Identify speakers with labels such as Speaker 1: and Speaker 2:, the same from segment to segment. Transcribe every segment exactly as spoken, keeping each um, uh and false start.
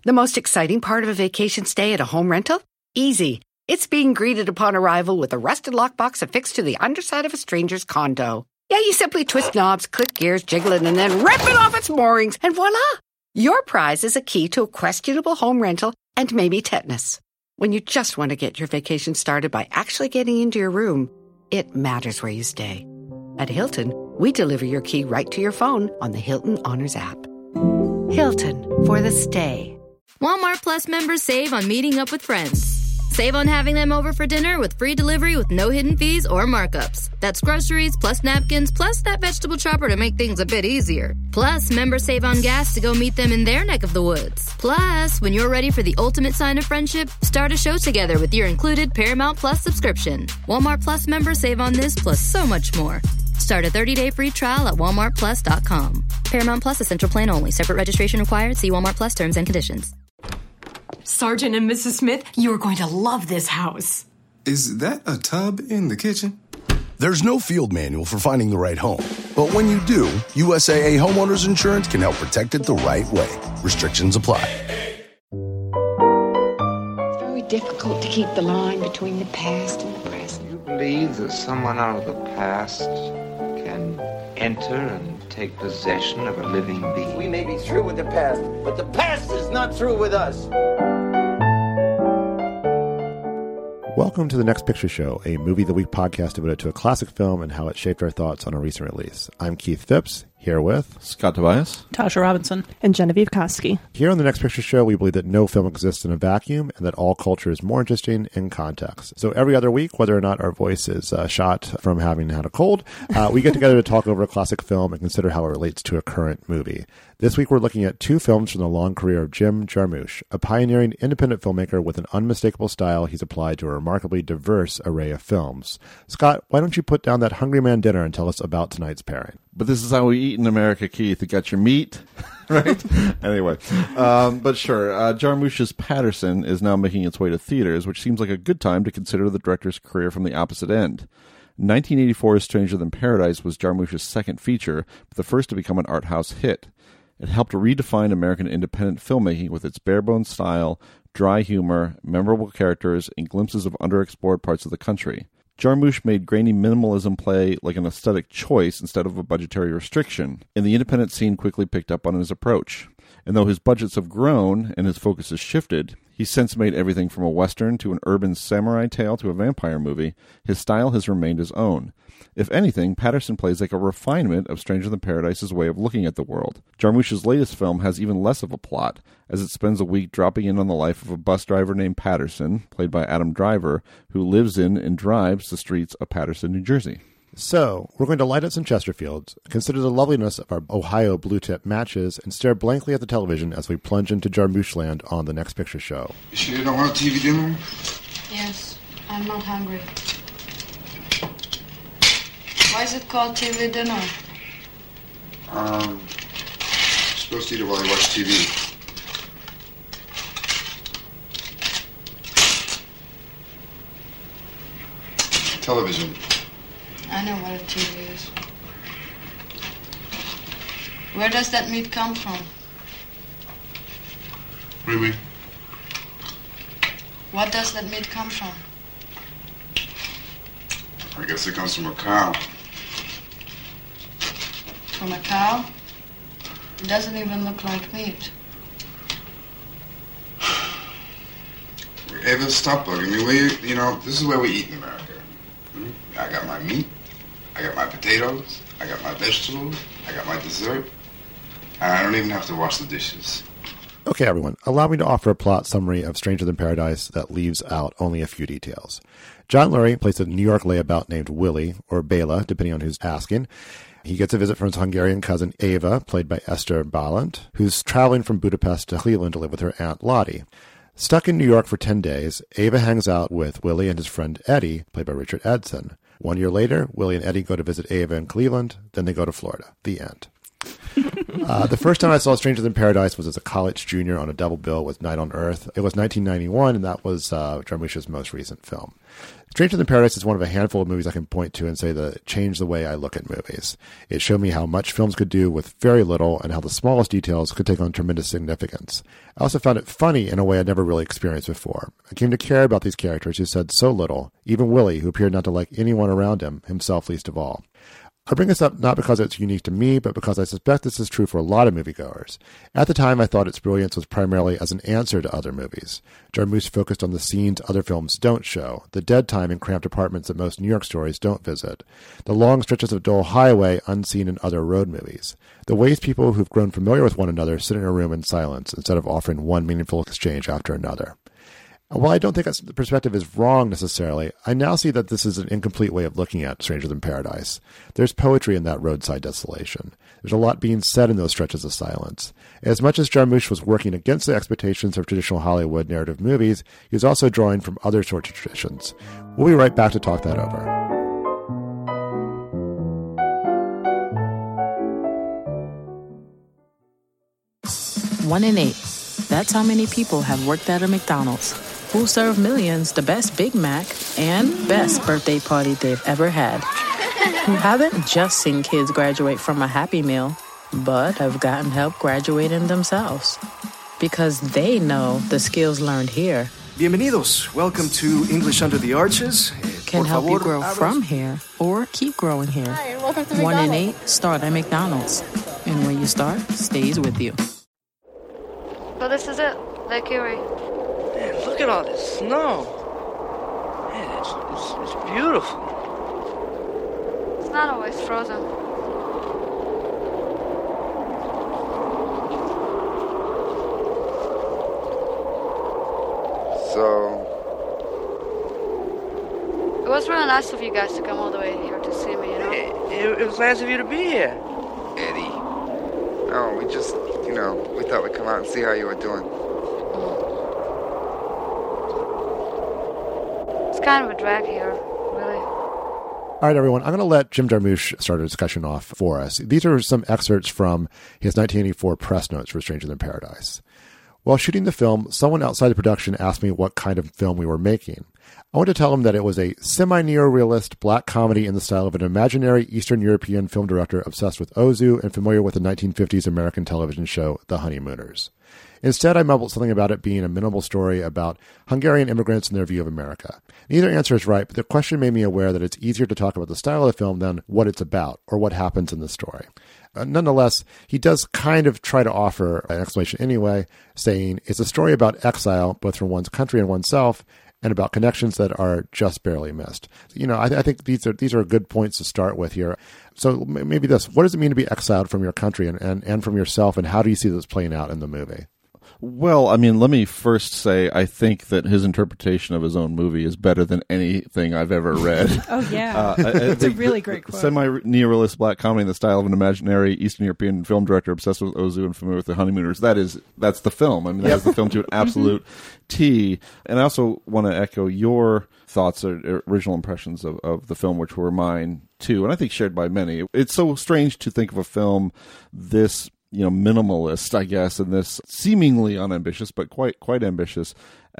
Speaker 1: The most exciting part of a vacation stay at a home rental? Easy. It's being greeted upon arrival with a rusted lockbox affixed to the underside of a stranger's condo. Yeah, you simply twist knobs, click gears, jiggle it, and then rip it off its moorings, and voila! Your prize is a key to a questionable home rental and maybe tetanus. When you just want to get your vacation started by actually getting into your room, it matters where you stay. At Hilton, we deliver your key right to your phone on the Hilton Honors app. Hilton, for the stay.
Speaker 2: Walmart Plus members save on meeting up with friends. Save on having them over for dinner with free delivery with no hidden fees or markups. That's groceries, plus napkins, plus that vegetable chopper to make things a bit easier. Plus, members save on gas to go meet them in their neck of the woods. Plus, when you're ready for the ultimate sign of friendship, start a show together with your included Paramount Plus subscription. Walmart Plus members save on this plus so much more. Start a thirty-day free trial at walmart plus dot com. Paramount Plus Essential Plan only. Separate registration required. See Walmart Plus terms and conditions.
Speaker 3: Sergeant and Missus Smith, you're going to love this house.
Speaker 4: Is that a tub in the kitchen?
Speaker 5: There's no field manual for finding the right home. But when you do, U S A A Homeowners Insurance can help protect it the right way. Restrictions apply.
Speaker 6: It's very difficult to keep the line between the past and the present.
Speaker 7: You believe that someone out of the past can enter and take possession of a living being?
Speaker 8: We may be through with the past, but the past is not through with us.
Speaker 9: Welcome to The Next Picture Show, a Movie of the Week podcast devoted to a classic film and how it shaped our thoughts on a recent release. I'm Keith Phipps, here with
Speaker 10: Scott Tobias,
Speaker 11: Tasha Robinson, and Genevieve Koski.
Speaker 9: Here on The Next Picture Show, we believe that no film exists in a vacuum and that all culture is more interesting in context. So every other week, whether or not our voice is uh, shot from having had a cold, uh, we get together to talk over a classic film and consider how it relates to a current movie. This week, we're looking at two films from the long career of Jim Jarmusch, a pioneering independent filmmaker with an unmistakable style he's applied to a remarkably diverse array of films. Scott, why don't you put down that Hungry Man dinner and tell us about tonight's pairing?
Speaker 10: But this is how we eat in America, Keith. You got your meat, right? Anyway, um, but sure. Uh, Jarmusch's Paterson is now making its way to theaters, which seems like a good time to consider the director's career from the opposite end. nineteen eighty-four's Stranger Than Paradise was Jarmusch's second feature, but the first to become an art house hit. It helped redefine American independent filmmaking with its bare-bones style, dry humor, memorable characters, and glimpses of underexplored parts of the country. Jarmusch made grainy minimalism play like an aesthetic choice instead of a budgetary restriction, and the independent scene quickly picked up on his approach. And though his budgets have grown and his focus has shifted, he's since made everything from a western to an urban samurai tale to a vampire movie. His style has remained his own. If anything, Paterson plays like a refinement of Stranger Than Paradise's way of looking at the world. Jarmusch's latest film has even less of a plot, as it spends a week dropping in on the life of a bus driver named Patterson, played by Adam Driver, who lives in and drives the streets of Paterson, New Jersey.
Speaker 9: So, we're going to light up some Chesterfields, consider the loveliness of our Ohio blue-tip matches, and stare blankly at the television as we plunge into Jarmusch land on The Next Picture Show.
Speaker 4: You sure you don't want a T V dinner?
Speaker 12: Yes, I'm not hungry. Why is it called T V dinner?
Speaker 4: Um, you're supposed to eat it while you watch T V. Television.
Speaker 12: I know what a T V is. Where does that meat come from?
Speaker 4: What do you mean?
Speaker 12: What does that meat come from?
Speaker 4: I guess it comes from a cow.
Speaker 12: From a cow? It doesn't even look like meat.
Speaker 4: Ava, stop bugging me, will you? You know, this is where we eat in America. Hmm? I got my meat, I got my potatoes, I got my vegetables, I got my dessert, and I don't even have to wash the dishes.
Speaker 9: Okay, everyone, allow me to offer a plot summary of Stranger Than Paradise that leaves out only a few details. John Lurie plays a New York layabout named Willie, or Bela, depending on who's asking. He gets a visit from his Hungarian cousin Ava, played by Esther Balint, who's traveling from Budapest to Cleveland to live with her Aunt Lottie. Stuck in New York for ten days, Ava hangs out with Willie and his friend Eddie, played by Richard Edson. One year later, Willie and Eddie go to visit Ava in Cleveland, then they go to Florida. The end. Uh, the first time I saw Strangers in Paradise was as a college junior on a double bill with Night on Earth. It was nineteen ninety-one, and that was uh, Jarmusch's most recent film. Strangers in Paradise is one of a handful of movies I can point to and say that it changed the way I look at movies. It showed me how much films could do with very little and how the smallest details could take on tremendous significance. I also found it funny in a way I'd never really experienced before. I came to care about these characters who said so little, even Willie, who appeared not to like anyone around him, himself least of all. I bring this up not because it's unique to me, but because I suspect this is true for a lot of moviegoers. At the time, I thought its brilliance was primarily as an answer to other movies. Jarmusch focused on the scenes other films don't show, the dead time in cramped apartments that most New York stories don't visit, the long stretches of dull highway unseen in other road movies, the ways people who've grown familiar with one another sit in a room in silence instead of offering one meaningful exchange after another. While I don't think the perspective is wrong necessarily, I now see that this is an incomplete way of looking at Strangers in Paradise. There's poetry in that roadside desolation. There's a lot being said in those stretches of silence. As much as Jarmusch was working against the expectations of traditional Hollywood narrative movies, he was also drawing from other sorts of traditions. We'll be right back to talk that over.
Speaker 13: One in eight. That's how many people have worked at a McDonald's. Who serve millions the best Big Mac and best birthday party they've ever had. Who haven't just seen kids graduate from a Happy Meal, but have gotten help graduating themselves. Because they know the skills learned here
Speaker 14: Bienvenidos. Welcome to English Under the Arches.
Speaker 13: Can help you grow from here or keep growing here.
Speaker 12: Hi, welcome to
Speaker 13: One in
Speaker 12: McDonald's.
Speaker 13: eight start at McDonald's. And when you start, stays with you.
Speaker 12: Well, this is it, Lake Erie.
Speaker 15: Man, look at all this snow. Man, it's, it's, it's beautiful.
Speaker 12: It's not always frozen.
Speaker 4: So,
Speaker 12: It was really nice of you guys to come all the way here to see me, you know?
Speaker 15: It, it, it was nice of you to be here.
Speaker 4: Eddie. No, we just, you know, we thought we'd come out and see how you were doing.
Speaker 12: It's kind of a drag here, really.
Speaker 9: All right, everyone. I'm going to let Jim Jarmusch start a discussion off for us. These are some excerpts from his nineteen eighty-four press notes for Strangers in Paradise. While shooting the film, someone outside the production asked me what kind of film we were making. I wanted to tell him that it was a semi-neo-realist black comedy in the style of an imaginary Eastern European film director obsessed with Ozu and familiar with the nineteen fifties American television show The Honeymooners. Instead, I mumbled something about it being a minimal story about Hungarian immigrants and their view of America. Neither answer is right, but the question made me aware that it's easier to talk about the style of the film than what it's about or what happens in the story. Uh, nonetheless, he does kind of try to offer an explanation anyway, saying it's a story about exile, both from one's country and oneself, and about connections that are just barely missed. You know, I, I think these are these are good points to start with here. So maybe this, what does it mean to be exiled from your country and, and, and from yourself, and how do you see this playing out in the movie?
Speaker 10: Well, I mean, let me first say I think that his interpretation of his own movie is better than anything I've ever read.
Speaker 11: Oh, yeah.
Speaker 10: Uh, I, I
Speaker 11: it's a
Speaker 10: think
Speaker 11: really
Speaker 10: the,
Speaker 11: great quote.
Speaker 10: Semi-neorealist black comedy in the style of an imaginary Eastern European film director obsessed with Ozu and familiar with the Honeymooners. That is, that's the film. I mean, that
Speaker 9: Yep.
Speaker 10: is the film to an absolute T. And I also want to echo your thoughts or original impressions of, of the film, which were mine too, and I think shared by many. It's so strange to think of a film this, you know, minimalist, I guess, and this seemingly unambitious, but quite quite ambitious,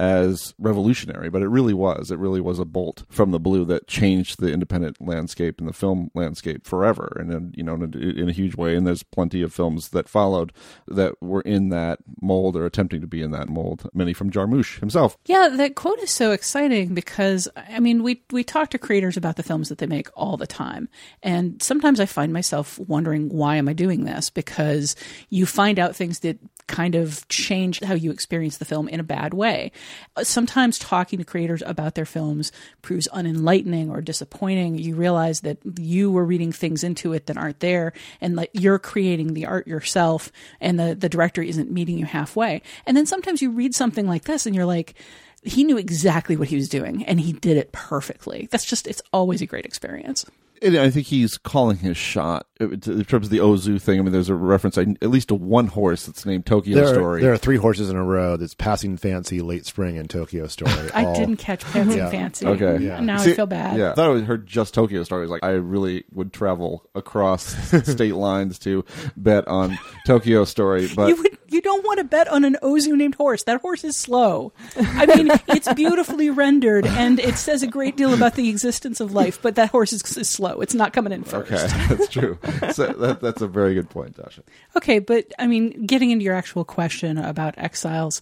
Speaker 10: as revolutionary. But it really was. It really was a bolt from the blue that changed the independent landscape and the film landscape forever, and in, you know, in a, in a huge way. And there's plenty of films that followed that were in that mold or attempting to be in that mold. Many from Jarmusch himself.
Speaker 11: Yeah, that quote is so exciting because, I mean, we we talk to creators about the films that they make all the time. And sometimes I find myself wondering, why am I doing this? Because you find out things that kind of change how you experience the film in a bad way. Sometimes talking to creators about their films proves unenlightening or disappointing. You realize that you were reading things into it that aren't there, and like you're creating the art yourself, and the, the director isn't meeting you halfway. And then sometimes you read something like this and you're like, he knew exactly what he was doing and he did it perfectly. That's just, it's always a great experience.
Speaker 10: And I think he's calling his shot in terms of the Ozu thing, I mean, there's a reference, at least to one horse that's named Tokyo
Speaker 9: there,
Speaker 10: Story.
Speaker 9: There are three horses in a row that's Passing Fancy, Late Spring, and Tokyo Story.
Speaker 11: I
Speaker 9: all.
Speaker 11: didn't catch Passing
Speaker 9: yeah.
Speaker 11: Fancy.
Speaker 10: Okay.
Speaker 11: Yeah. Now
Speaker 10: See,
Speaker 11: I feel bad.
Speaker 10: Yeah. I thought I heard just Tokyo Story. I was like, I really would travel across state lines to bet on Tokyo Story. But
Speaker 11: you would, you don't want to bet on an Ozu named horse. That horse is slow. I mean, it's beautifully rendered, and it says a great deal about the existence of life, but that horse is, is slow. It's not coming in first.
Speaker 10: Okay, that's true. So that, that's a very good point, Dasha.
Speaker 11: Okay, but I mean, getting into your actual question about exiles,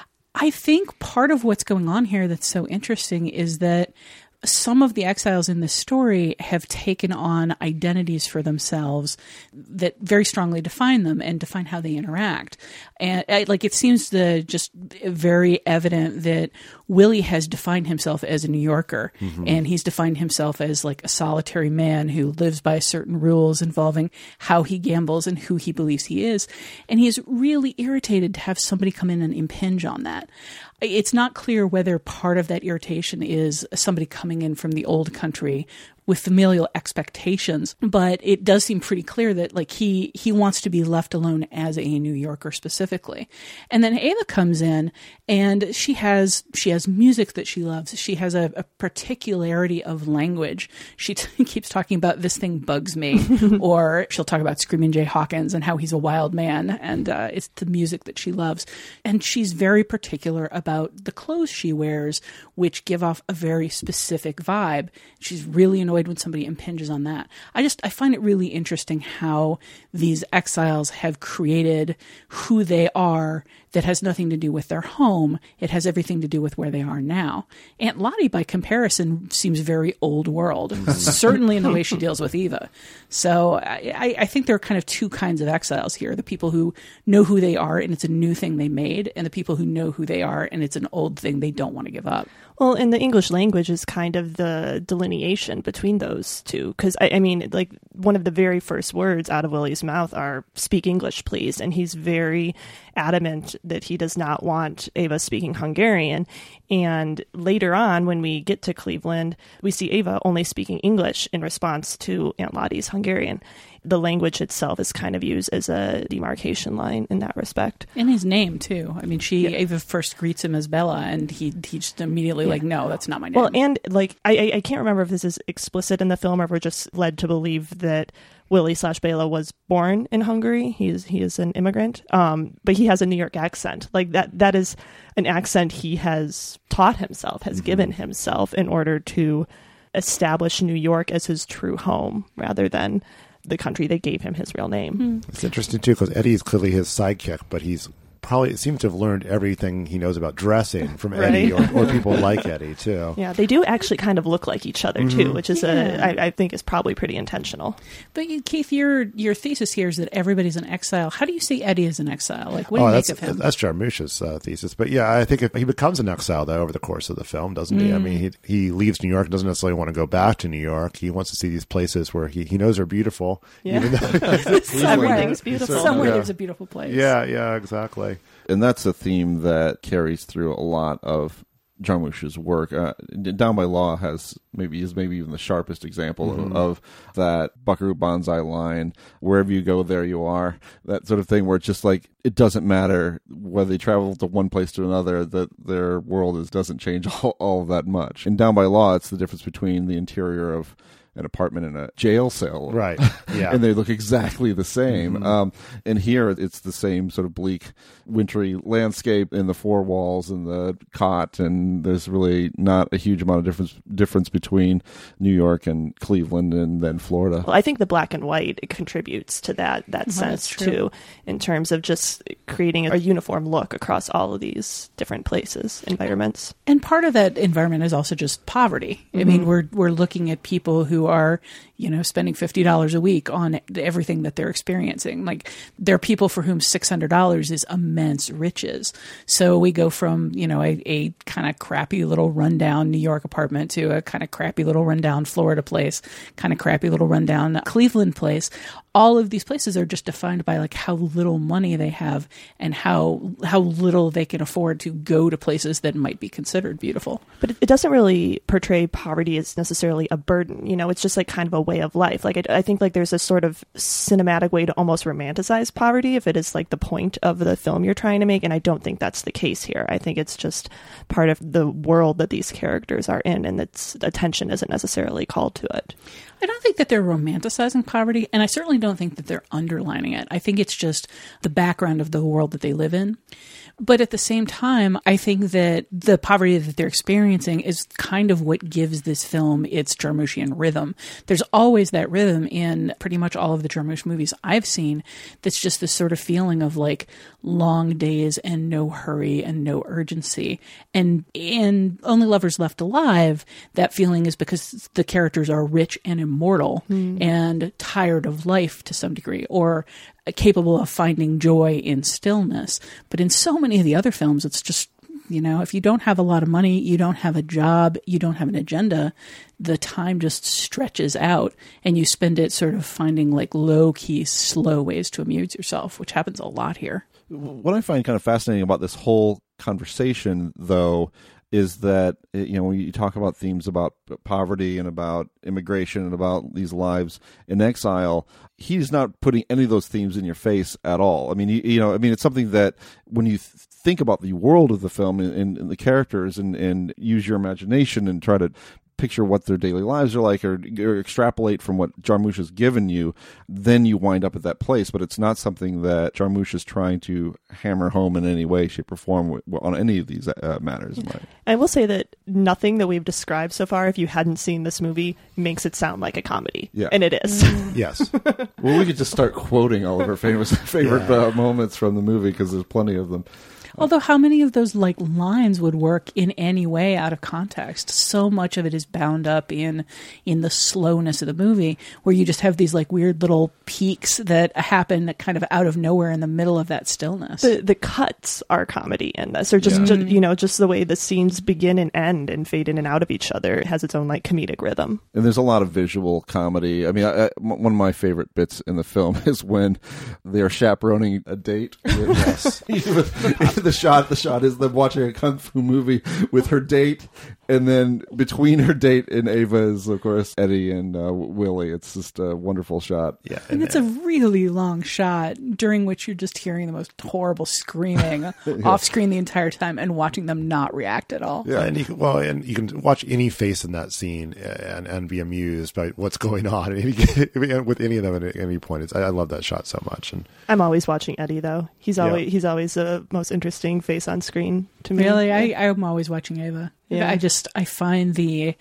Speaker 11: I think part of what's going on here that's so interesting is that some of the exiles in this story have taken on identities for themselves that very strongly define them and define how they interact. And I, like, it seems to just very evident that Willie has defined himself as a New Yorker, mm-hmm. and he's defined himself as like a solitary man who lives by certain rules involving how he gambles and who he believes he is. And he is really irritated to have somebody come in and impinge on that. It's not clear whether part of that irritation is somebody coming in from the old country with familial expectations, but it does seem pretty clear that like he he wants to be left alone as a New Yorker specifically. And then Ava comes in, and she has she has music that she loves. She has a, a particularity of language. She t- keeps talking about "this thing bugs me," or she'll talk about Screaming Jay Hawkins and how he's a wild man, and uh, it's the music that she loves. And she's very particular about the clothes she wears, which give off a very specific vibe. She's really annoyed when somebody impinges on that. I just, I find it really interesting how these exiles have created who they are that has nothing to do with their home. It has everything to do with where they are now. Aunt Lottie, by comparison, seems very old world, certainly in the way she deals with Eva. So I, I think there are kind of two kinds of exiles here. The people who know who they are and it's a new thing they made, and the people who know who they are and it's an old thing they don't want to give up.
Speaker 16: Well, and the English language is kind of the delineation between those two. Because, I, I mean, like, one of the very first words out of Willie's mouth are, "Speak English, please." And he's very adamant that he does not want Ava speaking Hungarian. And later on, when we get to Cleveland, we see Ava only speaking English in response to Aunt Lottie's Hungarian. The language itself is kind of used as a demarcation line in that respect.
Speaker 11: And his name, too. I mean, she yeah. Ava first greets him as Bella, and he, he just immediately yeah. like, no, that's not my name.
Speaker 16: Well, and like, I, I can't remember if this is explicit in the film or if we're just led to believe that Willie slash Bela was born in Hungary. He is he is an immigrant, um, but he has a New York accent. Like that that is an accent he has taught himself, has mm-hmm. given himself in order to establish New York as his true home, rather than the country that gave him his real name.
Speaker 11: Mm.
Speaker 9: It's interesting too because Eddie is clearly his sidekick, but he's probably seems to have learned everything he knows about dressing from
Speaker 16: right.
Speaker 9: Eddie or, or people like Eddie too.
Speaker 16: Yeah, they do actually kind of look like each other mm-hmm. too, which is
Speaker 11: yeah.
Speaker 16: a, I, I think is probably pretty intentional.
Speaker 11: But you, Keith, your your thesis here is that everybody's an exile. How do you see Eddie as an exile? Like, what do
Speaker 9: oh,
Speaker 11: you
Speaker 9: that's,
Speaker 11: make of him?
Speaker 9: That's Jarmusch's uh, thesis. But yeah, I think if he becomes an exile though over the course of the film, doesn't mm. he? I mean, he he leaves New York and doesn't necessarily want to go back to New York. He wants to see these places where he, he knows are beautiful.
Speaker 16: Yeah.
Speaker 9: Even though
Speaker 16: Everything's beautiful.
Speaker 11: Somewhere
Speaker 9: yeah.
Speaker 11: there's a beautiful place.
Speaker 9: Yeah, yeah, exactly.
Speaker 10: And that's a theme that carries through a lot of Jarmusch's work. Uh, Down by Law has maybe is maybe even the sharpest example mm-hmm. of, of that Buckaroo Banzai line, wherever you go, there you are. That sort of thing where it's just like, it doesn't matter whether they travel to one place to another, that their world is doesn't change all, all that much. In Down by Law, it's the difference between the interior of an apartment in a jail cell.
Speaker 9: Right. Yeah.
Speaker 10: And they look exactly the same.
Speaker 9: Mm-hmm.
Speaker 10: Um, and here it's the same sort of bleak, wintry landscape in the four walls and the cot. And there's really not a huge amount of difference difference between New York and Cleveland and then Florida.
Speaker 16: Well, I think the black and white contributes to that, that
Speaker 11: well,
Speaker 16: sense too, in terms of just creating a uniform look across all of these different places, environments.
Speaker 11: And part of that environment is also just poverty. Mm-hmm. I mean, we're we're looking at people who are, you know, spending fifty dollars a week on everything that they're experiencing. Like, there are people for whom six hundred dollars is immense riches. So we go from, you know, a, a kind of crappy little rundown New York apartment to a kind of crappy little rundown Florida place, kind of crappy little rundown Cleveland place. All of these places are just defined by like how little money they have and how how little they can afford to go to places that might be considered beautiful.
Speaker 16: But it doesn't really portray poverty as necessarily a burden. You know, it's just like kind of a way of life. Like, I, I think like there's a sort of cinematic way to almost romanticize poverty if it is like the point of the film you're trying to make. And I don't think that's the case here. I think it's just part of the world that these characters are in, and its attention isn't necessarily called to it.
Speaker 11: I don't think that they're romanticizing poverty, and I certainly don't think that they're underlining it. I think it's just the background of the world that they live in. But at the same time, I think that the poverty that they're experiencing is kind of what gives this film its Jarmushian rhythm. There's always that rhythm in pretty much all of the Jarmusch movies I've seen that's just this sort of feeling of like long days and no hurry and no urgency. And in Only Lovers Left Alive, that feeling is because the characters are rich and immortal mm. and tired of life to some degree, or capable of finding joy in stillness. But in so many of the other films, it's just, you know, if you don't have a lot of money, you don't have a job, you don't have an agenda, the time just stretches out and you spend it sort of finding like low-key, slow ways to amuse yourself, which happens a lot here.
Speaker 10: What I find kind of fascinating about this whole conversation, though, is that, you know, when you talk about themes about poverty and about immigration and about these lives in exile, he's not putting any of those themes in your face at all. I mean, you, you know, I mean, it's something that when you th- think about the world of the film and, and, and the characters and, and use your imagination and try to picture what their daily lives are like, or, or extrapolate from what Jarmusch has given you, then you wind up at that place. But it's not something that Jarmusch is trying to hammer home in any way, shape, or form on any of these uh, matters. Right?
Speaker 16: I will say that nothing that we've described so far, if you hadn't seen this movie, makes it sound like a comedy.
Speaker 10: Yeah.
Speaker 16: And it is.
Speaker 9: Yes.
Speaker 10: Well, we could just start quoting all of our famous favorite yeah. uh, moments from the movie, because there's plenty of them.
Speaker 11: Although how many of those like lines would work in any way out of context? So much of it is bound up in in the slowness of the movie, where you just have these like weird little peaks that happen kind of out of nowhere in the middle of that stillness.
Speaker 16: The the cuts are comedy in this, or just,
Speaker 10: Yeah.
Speaker 16: just you know, just the way the scenes begin and end and fade in and out of each other. It has its own like comedic rhythm.
Speaker 10: And there's a lot of visual comedy. I mean, I, I, one of my favorite bits in the film is when they are chaperoning a date. With, yes. the shot, the shot is them watching a kung fu movie with her date, and then between her date and Ava is, of course, Eddie and uh, Willie. It's just a wonderful shot.
Speaker 9: Yeah,
Speaker 11: and, and it's a really long shot during which you're just hearing the most horrible screaming yeah. off screen the entire time and watching them not react at all.
Speaker 9: Yeah, and you can, well, and you can watch any face in that scene and, and be amused by what's going on with any of them at any point. It's, I love that shot so much. And
Speaker 16: I'm always watching Eddie, though. He's always yeah. he's always the most interesting face on screen to me.
Speaker 11: Really, I I'm always watching Ava. Yeah. I just I find the.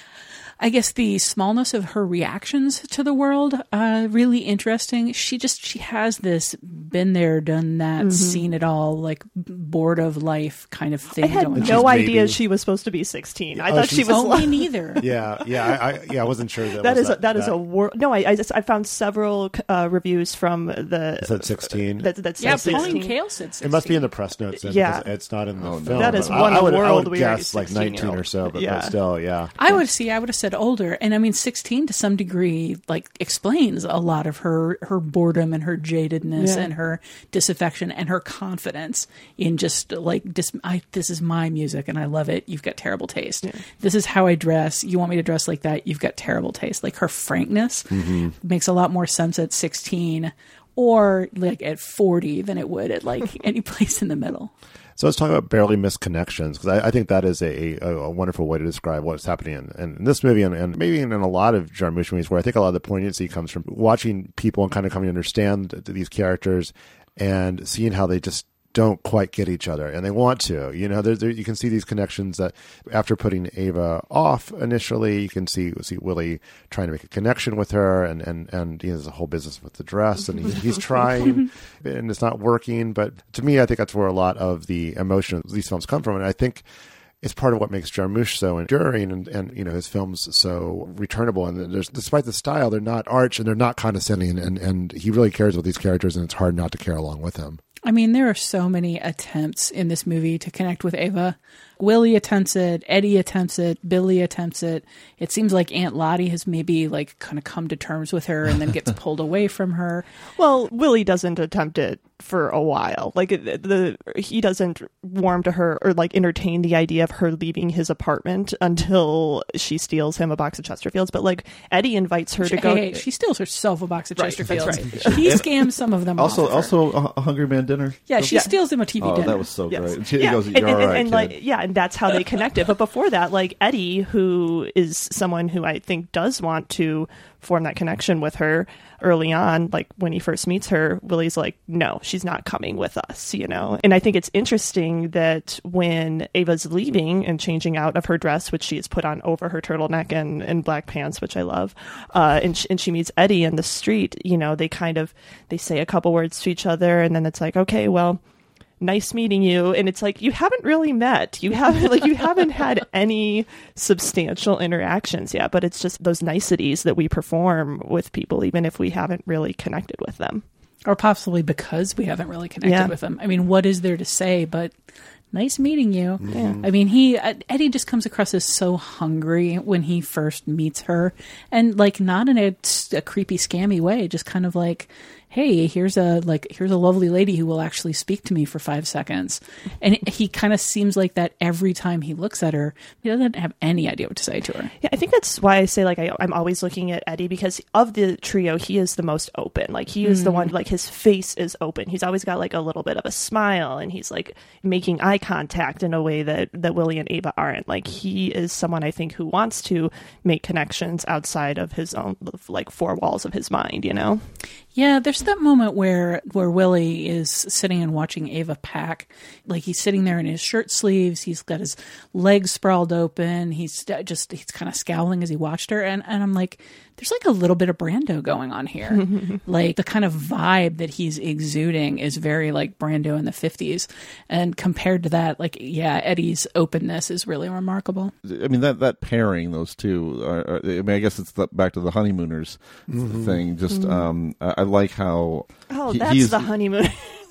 Speaker 11: I guess the smallness of her reactions to the world uh, really interesting. She just she has this been there, done that, mm-hmm. seen it all, like bored of life kind of thing.
Speaker 16: I had
Speaker 11: going
Speaker 16: no
Speaker 11: on.
Speaker 16: idea she was supposed to be sixteen. I
Speaker 9: oh,
Speaker 16: thought she was.
Speaker 11: Oh, me neither.
Speaker 9: Yeah, yeah, I, I yeah, I wasn't sure that.
Speaker 16: that
Speaker 9: was
Speaker 16: is
Speaker 9: that,
Speaker 16: a, that, that is
Speaker 9: that.
Speaker 16: a world. No, I I, just, I found several uh, reviews from the.
Speaker 9: Is that sixteen?
Speaker 16: That, that's
Speaker 11: yeah,
Speaker 16: sixteen.
Speaker 11: Pauline Kael said sixteen.
Speaker 9: It must be in the press notes. Then,
Speaker 16: yeah,
Speaker 9: it's not in the
Speaker 10: oh,
Speaker 9: film.
Speaker 16: That is
Speaker 9: I,
Speaker 16: one
Speaker 9: I would,
Speaker 16: world.
Speaker 9: I would
Speaker 16: we
Speaker 9: guess like nineteen or so, but,
Speaker 16: yeah.
Speaker 9: but still, yeah.
Speaker 11: I would see. I would have said older, and I mean sixteen to some degree, like explains a lot of her her boredom and her jadedness
Speaker 16: yeah.
Speaker 11: and her disaffection and her confidence in just like dis- I, this is my music and I love it. You've got terrible taste.
Speaker 16: Yeah.
Speaker 11: This is how I dress. You want me to dress like that? You've got terrible taste. Like her frankness
Speaker 9: mm-hmm.
Speaker 11: makes a lot more sense at sixteen or like at forty than it would at like any place in the middle.
Speaker 9: So let's talk about barely missed connections, because I, I think that is a, a, a wonderful way to describe what's happening in, in this movie and, and maybe in, in a lot of Jarmusch movies, where I think a lot of the poignancy comes from watching people and kind of coming to understand these characters and seeing how they just don't quite get each other, and they want to. You know, there, there, you can see these connections that after putting Ava off initially, you can see see Willie trying to make a connection with her, and and and he has a whole business with the dress, and he, he's trying, and it's not working. But to me, I think that's where a lot of the emotion of these films come from, and I think it's part of what makes Jarmusch so enduring, and, and you know, his films so returnable. And there's, despite the style, they're not arch and they're not condescending, and and he really cares about these characters, and it's hard not to care along with him.
Speaker 11: I mean, there are so many attempts in this movie to connect with Ava. Willie attempts it, Eddie attempts it, Billy attempts it. It seems like Aunt Lottie has maybe like kind of come to terms with her and then gets pulled away from her.
Speaker 16: Well, Willie doesn't attempt it for a while. Like the, the he doesn't warm to her or like entertain the idea of her leaving his apartment until she steals him a box of Chesterfields. But like Eddie invites her
Speaker 11: she,
Speaker 16: to go.
Speaker 11: Hey, she steals herself a box of
Speaker 16: right,
Speaker 11: Chesterfields.
Speaker 16: That's right.
Speaker 11: He scams some of them.
Speaker 10: Also,
Speaker 11: off of
Speaker 10: also a, a Hungry Man dinner.
Speaker 11: Yeah, she
Speaker 16: yeah.
Speaker 11: steals him a T V
Speaker 10: oh,
Speaker 11: dinner.
Speaker 10: that was so
Speaker 16: Yes.
Speaker 10: great. She
Speaker 16: yeah.
Speaker 10: goes,
Speaker 16: and,
Speaker 10: "You're
Speaker 16: and,
Speaker 10: all
Speaker 16: and,
Speaker 10: right,
Speaker 16: and
Speaker 10: kid."
Speaker 16: like yeah, and that's how they connected. But before that, like Eddie, who is someone who I think does want to form that connection with her early on, like when he first meets her, Willie's like, no, she's not coming with us, you know? And I think it's interesting that when Ava's leaving and changing out of her dress, which she has put on over her turtleneck and, and black pants, which I love, uh, and, sh- and she meets Eddie in the street, you know, they kind of, they say a couple words to each other, and then it's like, okay, well, nice meeting you. And it's like, you haven't really met. You haven't like you haven't had any substantial interactions yet, but it's just those niceties that we perform with people, even if we haven't really connected with them.
Speaker 11: Or possibly because we haven't really connected
Speaker 16: Yeah.
Speaker 11: with them. I mean, what is there to say but nice meeting you?
Speaker 16: Yeah.
Speaker 11: I mean, he Eddie just comes across as so hungry when he first meets her, and like not in a, a creepy, scammy way, just kind of like, hey, here's a like here's a lovely lady who will actually speak to me for five seconds. And he kind of seems like that every time he looks at her. He doesn't have any idea what to say to her.
Speaker 16: Yeah, I think that's why I say like I, I'm always looking at Eddie, because of the trio, he is the most open. Like he is
Speaker 11: Mm.
Speaker 16: the one, like his face is open. He's always got like a little bit of a smile, and he's like making eye contact in a way that that Willie and Ava aren't. Like he is someone I think who wants to make connections outside of his own like four walls of his mind, you know?
Speaker 11: Yeah, there's that moment where where Willie is sitting and watching Ava pack. Like he's sitting there in his shirt sleeves. He's got his legs sprawled open. He's just he's kind of scowling as he watched her. And, and I'm like, there's like a little bit of Brando going on here. Like the kind of vibe that he's exuding is very like Brando in the fifties. And compared to that, like, yeah, Eddie's openness is really remarkable.
Speaker 10: I mean, that, that pairing, those two, are, are, I mean, I guess it's the, back to the honeymooners
Speaker 9: Mhm.
Speaker 10: thing. Just,
Speaker 16: Mhm.
Speaker 10: um, I, I like how.
Speaker 16: Oh,
Speaker 10: he-
Speaker 16: that's
Speaker 10: he's-
Speaker 16: the honeymoon.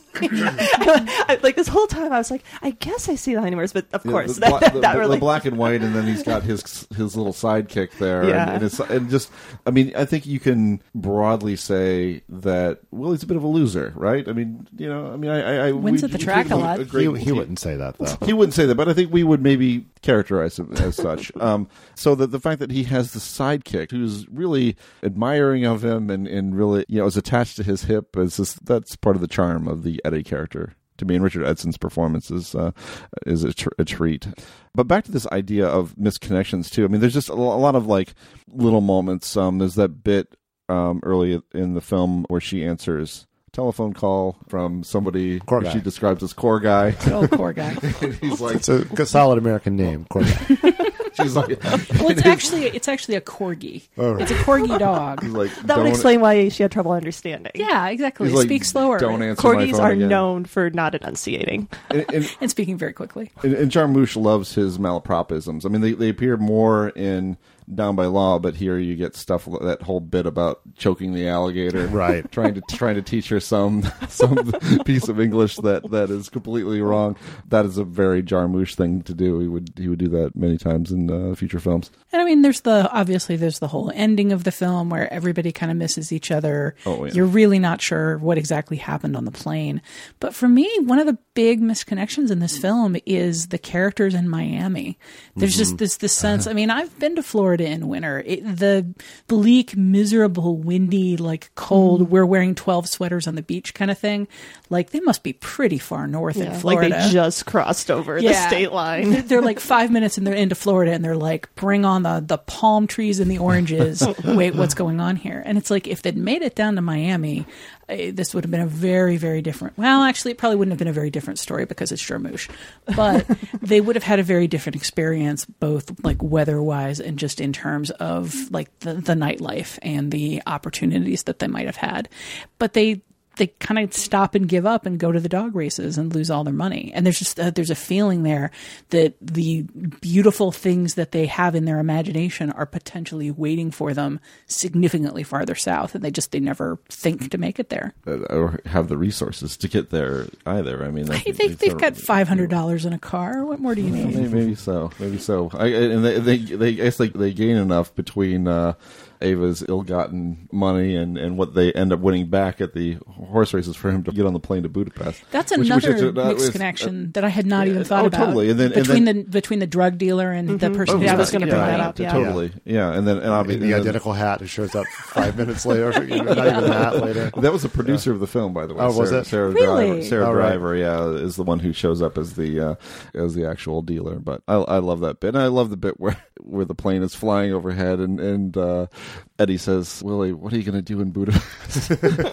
Speaker 16: I, like this whole time I was like, I guess I see the honeymooners, but of
Speaker 10: Yeah,
Speaker 16: course
Speaker 10: the,
Speaker 16: that,
Speaker 10: bla- the,
Speaker 16: that
Speaker 10: the
Speaker 16: really
Speaker 10: black and white, and then he's got his his little sidekick there,
Speaker 16: Yeah.
Speaker 10: and, and, it's, and just, I mean, I think you can broadly say that Willie's a bit of a loser, right? I mean, you know, I mean, I, I, I
Speaker 11: Wins
Speaker 10: we-
Speaker 11: at the
Speaker 10: we
Speaker 11: track
Speaker 10: think
Speaker 11: a
Speaker 10: of
Speaker 11: lot.
Speaker 10: great-
Speaker 9: He, he wouldn't say that, though.
Speaker 10: He wouldn't say that, but I think we would maybe characterize him as such. Um, so that the fact that he has the sidekick who's really admiring of him and, and really, you know, is attached to his hip, is just, that's part of the charm of the Eddie character. To me, and Richard Edson's performance is uh, is a, tr- a treat. But back to this idea of misconnections too. I mean, there's just a, lo- a lot of like little moments. Um, there's that bit um, early in the film where she answers a telephone call from somebody
Speaker 9: Core
Speaker 10: who
Speaker 9: guy.
Speaker 10: she describes as core guy.
Speaker 11: Good old core guy.
Speaker 10: And he's like,
Speaker 9: It's a solid American name, Core guy.
Speaker 10: she's like,
Speaker 11: Well, it's actually it's actually a corgi.
Speaker 9: Oh, right.
Speaker 11: It's a corgi dog.
Speaker 10: he's like,
Speaker 16: that would
Speaker 10: "Don't-"
Speaker 16: explain why she had trouble understanding.
Speaker 11: Yeah, exactly.
Speaker 10: He's like,
Speaker 11: Speak slower.
Speaker 10: "Don't answer my
Speaker 16: Corgis
Speaker 10: phone
Speaker 16: are
Speaker 10: again."
Speaker 16: known for not enunciating.
Speaker 10: And, and,
Speaker 11: And speaking very quickly.
Speaker 10: and, and Jarmusch loves his malapropisms. I mean, they, they appear more in Down by Law, but here you get stuff, that whole bit about choking the alligator,
Speaker 9: Right.
Speaker 10: Trying to trying to teach her some some piece of English that, that is completely wrong. That is a very Jarmusch thing to do. He would he would do that many times in uh, future films.
Speaker 11: And I mean, there's the obviously there's the whole ending of the film where everybody kind of misses each other.
Speaker 10: Oh, yeah.
Speaker 11: You're really not sure what exactly happened on the plane. But for me, one of the big misconnections in this film is the characters in Miami. There's
Speaker 10: Mm-hmm.
Speaker 11: just this this sense. I mean, I've been to Florida in winter. It, the bleak, miserable, windy, like cold.
Speaker 16: Mm-hmm.
Speaker 11: We're wearing twelve sweaters on the beach kind of thing. Like they must be pretty far north in
Speaker 16: Yeah,
Speaker 11: Florida.
Speaker 16: like they just crossed over the state line.
Speaker 11: They're, they're like five minutes and they're into Florida and they're like, bring on the, the palm trees and the oranges. Wait, what's going on here? And it's like, if they'd made it down to Miami, uh, this would have been a very, very different. Well, actually, it probably wouldn't have been a very different story because it's Jarmusch. But they would have had a very different experience, both like weather-wise and just in terms of like the, the nightlife and the opportunities that they might have had. But they they kind of stop and give up and go to the dog races and lose all their money. And there's just uh, there's a feeling there that the beautiful things that they have in their imagination are potentially waiting for them significantly farther south, and they just they never think to make it there.
Speaker 10: Uh, or have the resources to get there either. I mean,
Speaker 11: They,
Speaker 10: they,
Speaker 11: they,
Speaker 10: they
Speaker 11: they've
Speaker 10: sort
Speaker 11: got
Speaker 10: of-
Speaker 11: five hundred dollars in a car. What more do you need?
Speaker 10: Maybe, maybe so. Maybe so. I, and they, they, they, I guess they, they gain enough between uh, Ava's ill-gotten money and, and what they end up winning back at the horse races for him to get on the plane to Budapest.
Speaker 11: That's
Speaker 10: Which-
Speaker 11: another
Speaker 10: which is- that
Speaker 11: mixed
Speaker 10: was-
Speaker 11: connection
Speaker 10: uh,
Speaker 11: that I had not
Speaker 10: yeah,
Speaker 11: even thought
Speaker 10: oh,
Speaker 11: about.
Speaker 10: totally. And then- and
Speaker 11: between
Speaker 10: then-
Speaker 11: the between the drug dealer and the person.
Speaker 10: Oh,
Speaker 11: who
Speaker 16: Yeah, I was
Speaker 11: was
Speaker 16: going to bring that up. Yeah.
Speaker 10: Totally. Yeah. And then and I'll be
Speaker 9: In the identical hat who shows up five minutes later. You know, not even that later.
Speaker 10: That was the producer of the film, by the way.
Speaker 9: Oh, was
Speaker 10: Sarah,
Speaker 9: it?
Speaker 10: Sarah
Speaker 11: Really?
Speaker 10: Driver. Sarah
Speaker 9: Oh, right.
Speaker 10: Driver, yeah, is the one who shows up as the uh, as the actual dealer. But I, I love that bit. And I love the bit where, where the plane is flying overhead, and and uh, Eddie says, "Willie, what are you going to do in Budapest?"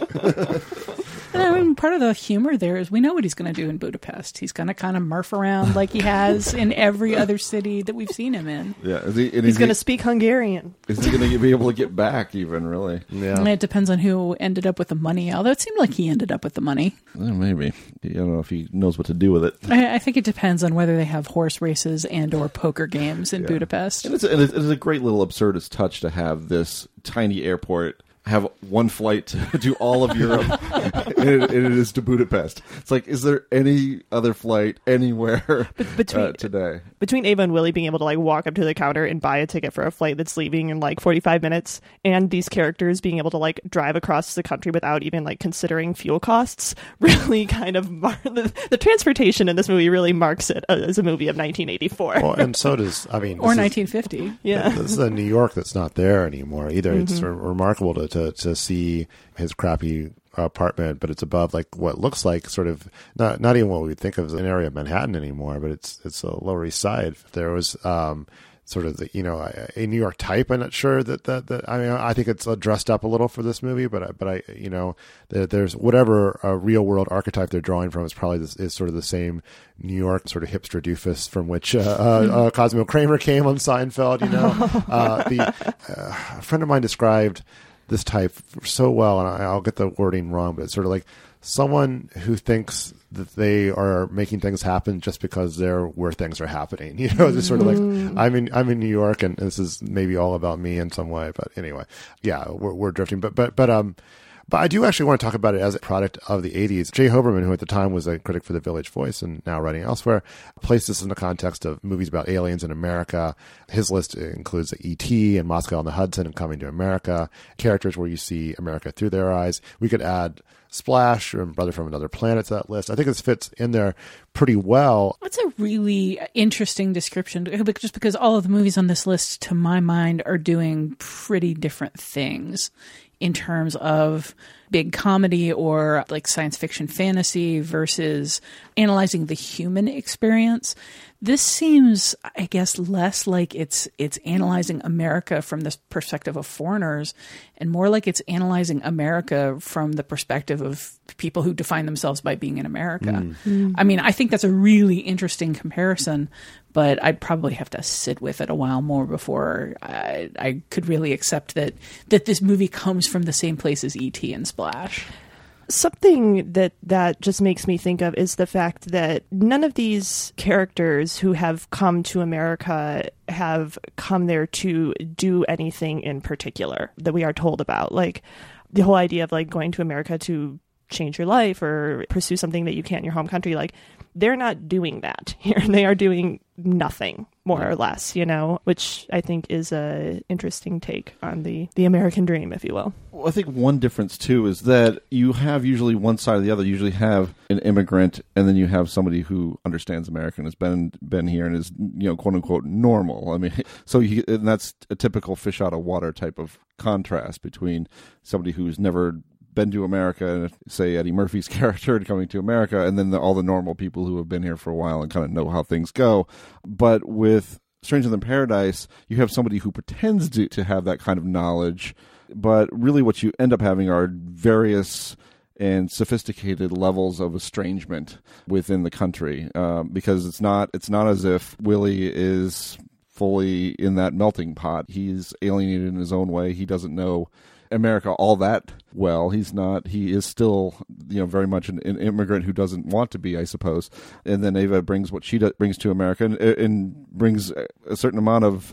Speaker 11: And I mean, part of the humor there is we know what he's going to do in Budapest. He's going to kind of murph around like he has in every other city that we've seen him in.
Speaker 10: Yeah, is he, and
Speaker 16: He's
Speaker 10: is
Speaker 16: going
Speaker 10: he-
Speaker 16: to speak Hungarian.
Speaker 10: Is he going to be able to get back? Even really?
Speaker 9: Yeah.
Speaker 11: And it depends on who ended up with the money. Although it seemed like he ended up with the money.
Speaker 10: Eh, maybe. I don't know if he knows what to do with it.
Speaker 11: I, I think it depends on whether they have horse races and or poker games in
Speaker 10: Yeah.
Speaker 11: Budapest.
Speaker 10: And it's, and it's, it's a great little absurdist touch to have this tiny airport have one flight to do all of Europe, and, it, and it is to Budapest. It's like, is there any other flight anywhere
Speaker 16: between-
Speaker 10: uh, today?
Speaker 16: Between Ava and Willie being able to like walk up to the counter and buy a ticket for a flight that's leaving in like forty-five minutes, and these characters being able to like drive across the country without even like considering fuel costs, really kind of mar- the, the transportation in this movie really marks it as a movie of nineteen eighty-four.
Speaker 9: Well, and so does, I mean,
Speaker 11: Or
Speaker 9: this is-
Speaker 11: nineteen fifty.
Speaker 16: Yeah.
Speaker 9: This is a New York that's not there anymore either. It's
Speaker 16: Mhm.
Speaker 9: re- remarkable to, to, to see his crappy apartment, but it's above like what looks like sort of not not even what we think of as an area of Manhattan anymore, but it's it's a Lower East Side. There was um, sort of the, you know, a, a New York type. I'm not sure that, that, that I mean, I think it's uh, dressed up a little for this movie, but I, but I, you know, there, there's whatever uh, real world archetype they're drawing from is probably this, is sort of the same New York sort of hipster doofus from which uh, uh, uh, Cosmo Kramer came on Seinfeld. You know, uh, the uh, a friend of mine described this type so well, and I, I'll get the wording wrong, but it's sort of like someone who thinks that they are making things happen just because they're where things are happening. You know, it's sort of like
Speaker 16: Mm.
Speaker 9: I'm in I'm in New York, and this is maybe all about me in some way. But anyway, yeah, we're we're drifting. But but but um. But I do actually want to talk about it as a product of the eighties. Jay Hoberman, who at the time was a critic for The Village Voice and now writing elsewhere, placed this in the context of movies about aliens in America. His list includes E T and Moscow on the Hudson and Coming to America, characters where you see America through their eyes. We could add Splash and Brother from Another Planet to that list. I think this fits in there pretty well.
Speaker 11: That's a really interesting description, just because all of the movies on this list, to my mind, are doing pretty different things in terms of big comedy or like science fiction fantasy versus analyzing the human experience. This seems, I guess, less like it's it's analyzing America from the perspective of foreigners and more like it's analyzing America from the perspective of people who define themselves by being in America.
Speaker 9: Mm.
Speaker 16: Mm.
Speaker 11: I mean, I think that's a really interesting comparison, but I'd probably have to sit with it a while more before I, I could really accept that that this movie comes from the same place as E T and Splash.
Speaker 16: Something that that just makes me think of is the fact that none of these characters who have come to America have come there to do anything in particular that we are told about. Like the whole idea of like going to America to change your life or pursue something that you can't in your home country. Like they're not doing that here. They are doing nothing, more or less, you know, which I think is a interesting take on the, the American dream, if you will.
Speaker 10: Well, I think one difference, too, is that you have usually one side or the other. You usually have an immigrant, and then you have somebody who understands America and has been been here and is, you know, quote-unquote, normal. I mean, so you, and that's a typical fish out of water type of contrast between somebody who's never been to America, say Eddie Murphy's character coming to America, and then the, all the normal people who have been here for a while and kind of know how things go. But with Stranger Than Paradise, you have somebody who pretends to, to have that kind of knowledge, but really what you end up having are various and sophisticated levels of estrangement within the country, um, because it's not it's not as if Willie is fully in that melting pot. He's alienated in his own way. He doesn't know America all that well. He's not, he is still, you know, very much an, an immigrant who doesn't want to be, I suppose. And then Ava brings what she do, brings to America and, and brings a certain amount of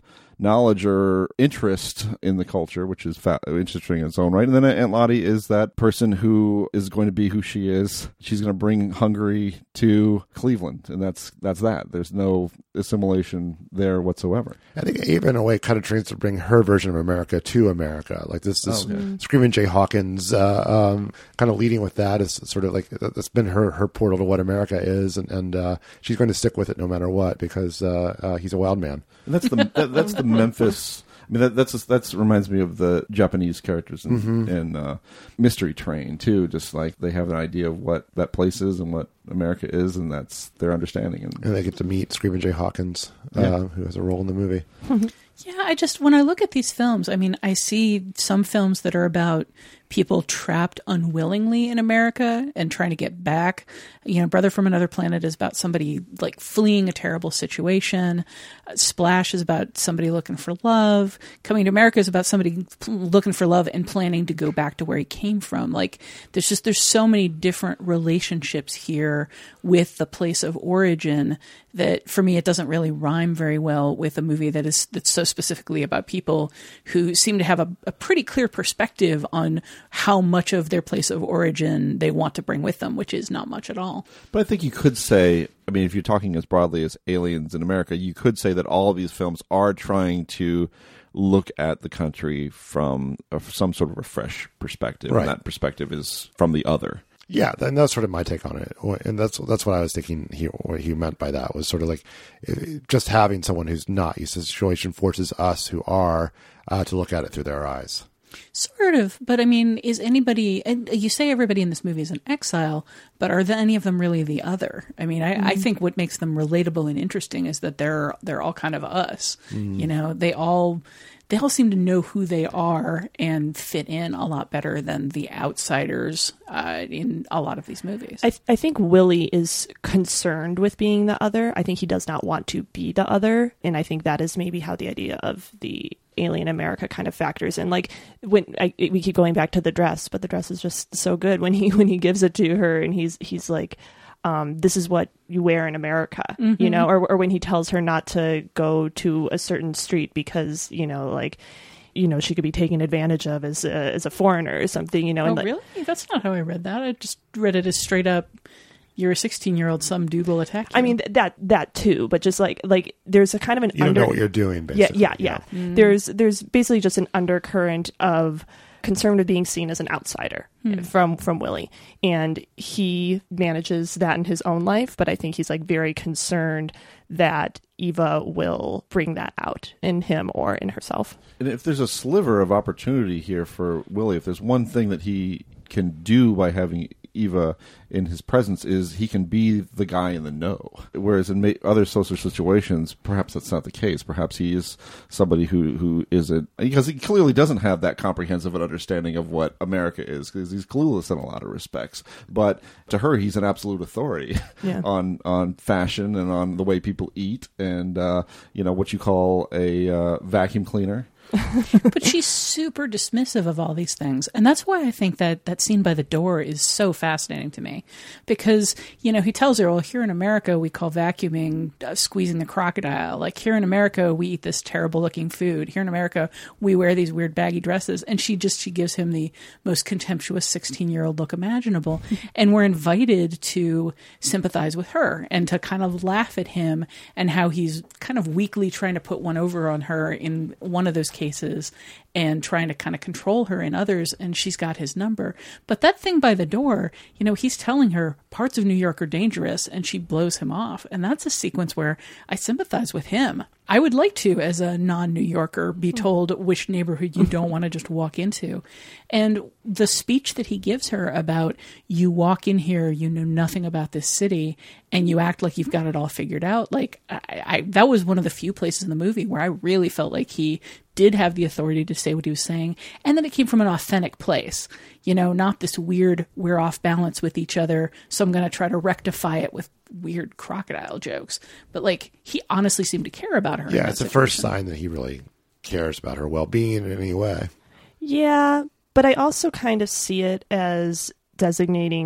Speaker 10: knowledge or interest in the culture, which is fa- interesting in its own right. And then Aunt Lottie is that person who is going to be who she is. She's going to bring Hungary to Cleveland, and that's that's that. There's no assimilation there whatsoever.
Speaker 9: I think Ava, in a way, kind of tries to bring her version of America to America. Like this, this
Speaker 10: Oh, okay.
Speaker 9: Screaming Jay Hawkins, uh, um, kind of leading with that is sort of like that's been her her portal to what America is, and and uh, she's going to stick with it no matter what because uh, uh, he's a wild man.
Speaker 10: And that's the that, that's the Memphis. I mean, that that's that's reminds me of the Japanese characters in,
Speaker 9: Mhm.
Speaker 10: in uh, Mystery Train too. Just like they have an idea of what that place is and what America is, and that's their understanding. And,
Speaker 9: And they get to meet Screaming Jay Hawkins, uh,
Speaker 10: Yeah.
Speaker 9: who has a role in the movie.
Speaker 11: Yeah, I just, when I look at these films, I mean, I see some films that are about people trapped unwillingly in America and trying to get back. You know, Brother from Another Planet is about somebody like fleeing a terrible situation. Uh, Splash is about somebody looking for love. Coming to America is about somebody looking for love and planning to go back to where he came from. Like, there's just, there's so many different relationships here with the place of origin that for me, it doesn't really rhyme very well with a movie that is, that's so specifically about people who seem to have a, a pretty clear perspective on how much of their place of origin they want to bring with them, which is not much at all.
Speaker 10: But I think you could say, I mean, if you're talking as broadly as Aliens in America, you could say that all of these films are trying to look at the country from a, some sort of a fresh perspective,
Speaker 9: Right.
Speaker 10: and that perspective is from the other.
Speaker 9: Yeah, and that's sort of my take on it, and that's that's what I was thinking. He what he meant by that was sort of like eh, just having someone who's not used to the situation forces us who are uh, to look at it through their eyes.
Speaker 11: Sort of, but I mean, is anybody, and you say everybody in this movie is an exile, but are the, any of them really the other? I mean, I, I think what makes them relatable and interesting is that they're they're all kind of us.
Speaker 16: Mm.
Speaker 11: You know, they all they all seem to know who they are and fit in a lot better than the outsiders uh, in a lot of these movies.
Speaker 16: I, th- I think Willie is concerned with being the other. I think he does not want to be the other. And I think that is maybe how the idea of the Alien America kind of factors in. Like when I, we keep going back to the dress, but the dress is just so good when he when he gives it to her and he's he's like, um, this is what you wear in America,
Speaker 11: Mhm.
Speaker 16: you know, or or when he tells her not to go to a certain street because, you know, like, you know, she could be taken advantage of as a, as a foreigner or something, you know.
Speaker 11: Oh,
Speaker 16: and like,
Speaker 11: really? That's not how I read that. I just read it as straight up, you're a sixteen-year-old, some dude will attack you.
Speaker 16: I mean, th- that that too, but just like like there's a kind of an
Speaker 9: You don't
Speaker 16: under-
Speaker 9: know what you're doing,
Speaker 16: Yeah,
Speaker 9: basically.
Speaker 16: yeah, yeah.
Speaker 11: Mm.
Speaker 16: There's there's basically just an undercurrent of concern with being seen as an outsider
Speaker 11: Hmm.
Speaker 16: from from Willie, and he manages that in his own life. But I think he's like very concerned that Eva will bring that out in him or in herself.
Speaker 10: And if there's a sliver of opportunity here for Willie, if there's one thing that he can do by having Eva in his presence, is he can be the guy in the know. Whereas in ma- other social situations, perhaps that's not the case. Perhaps he is somebody who, who isn't, because he clearly doesn't have that comprehensive an understanding of what America is, because he's clueless in a lot of respects. But to her, he's an absolute authority
Speaker 16: Yeah.
Speaker 10: on on fashion and on the way people eat and, uh, you know, what you call a uh, vacuum cleaner.
Speaker 11: But she's super dismissive of all these things. And that's why I think that that scene by the door is so fascinating to me. Because, you know, he tells her, well, here in America, we call vacuuming uh, squeezing the crocodile. Like, here in America, we eat this terrible looking food. Here in America, we wear these weird baggy dresses. And she just, she gives him the most contemptuous sixteen-year-old look imaginable. And we're invited to sympathize with her and to kind of laugh at him and how he's kind of weakly trying to put one over on her in one of those cases. cases and trying to kind of control her in others, and she's got his number. But that thing by the door, you know, he's telling her parts of New York are dangerous, and she blows him off. And that's a sequence where I sympathize with him. I would like to, as a non-New Yorker, be told which neighborhood you don't want to just walk into. And the speech that he gives her about, you walk in here, you know nothing about this city, and you act like you've got it all figured out. Like, I, I that was one of the few places in the movie where I really felt like he did have the authority to say what he was saying, and that it came from an authentic place. You know, not this weird, we're off balance with each other, so I'm going to try to rectify it with weird crocodile jokes. But, like, he honestly seemed to care about her.
Speaker 9: Yeah, it's the first sign that he really cares about her well-being in any way.
Speaker 16: Yeah, but I also kind of see it as designating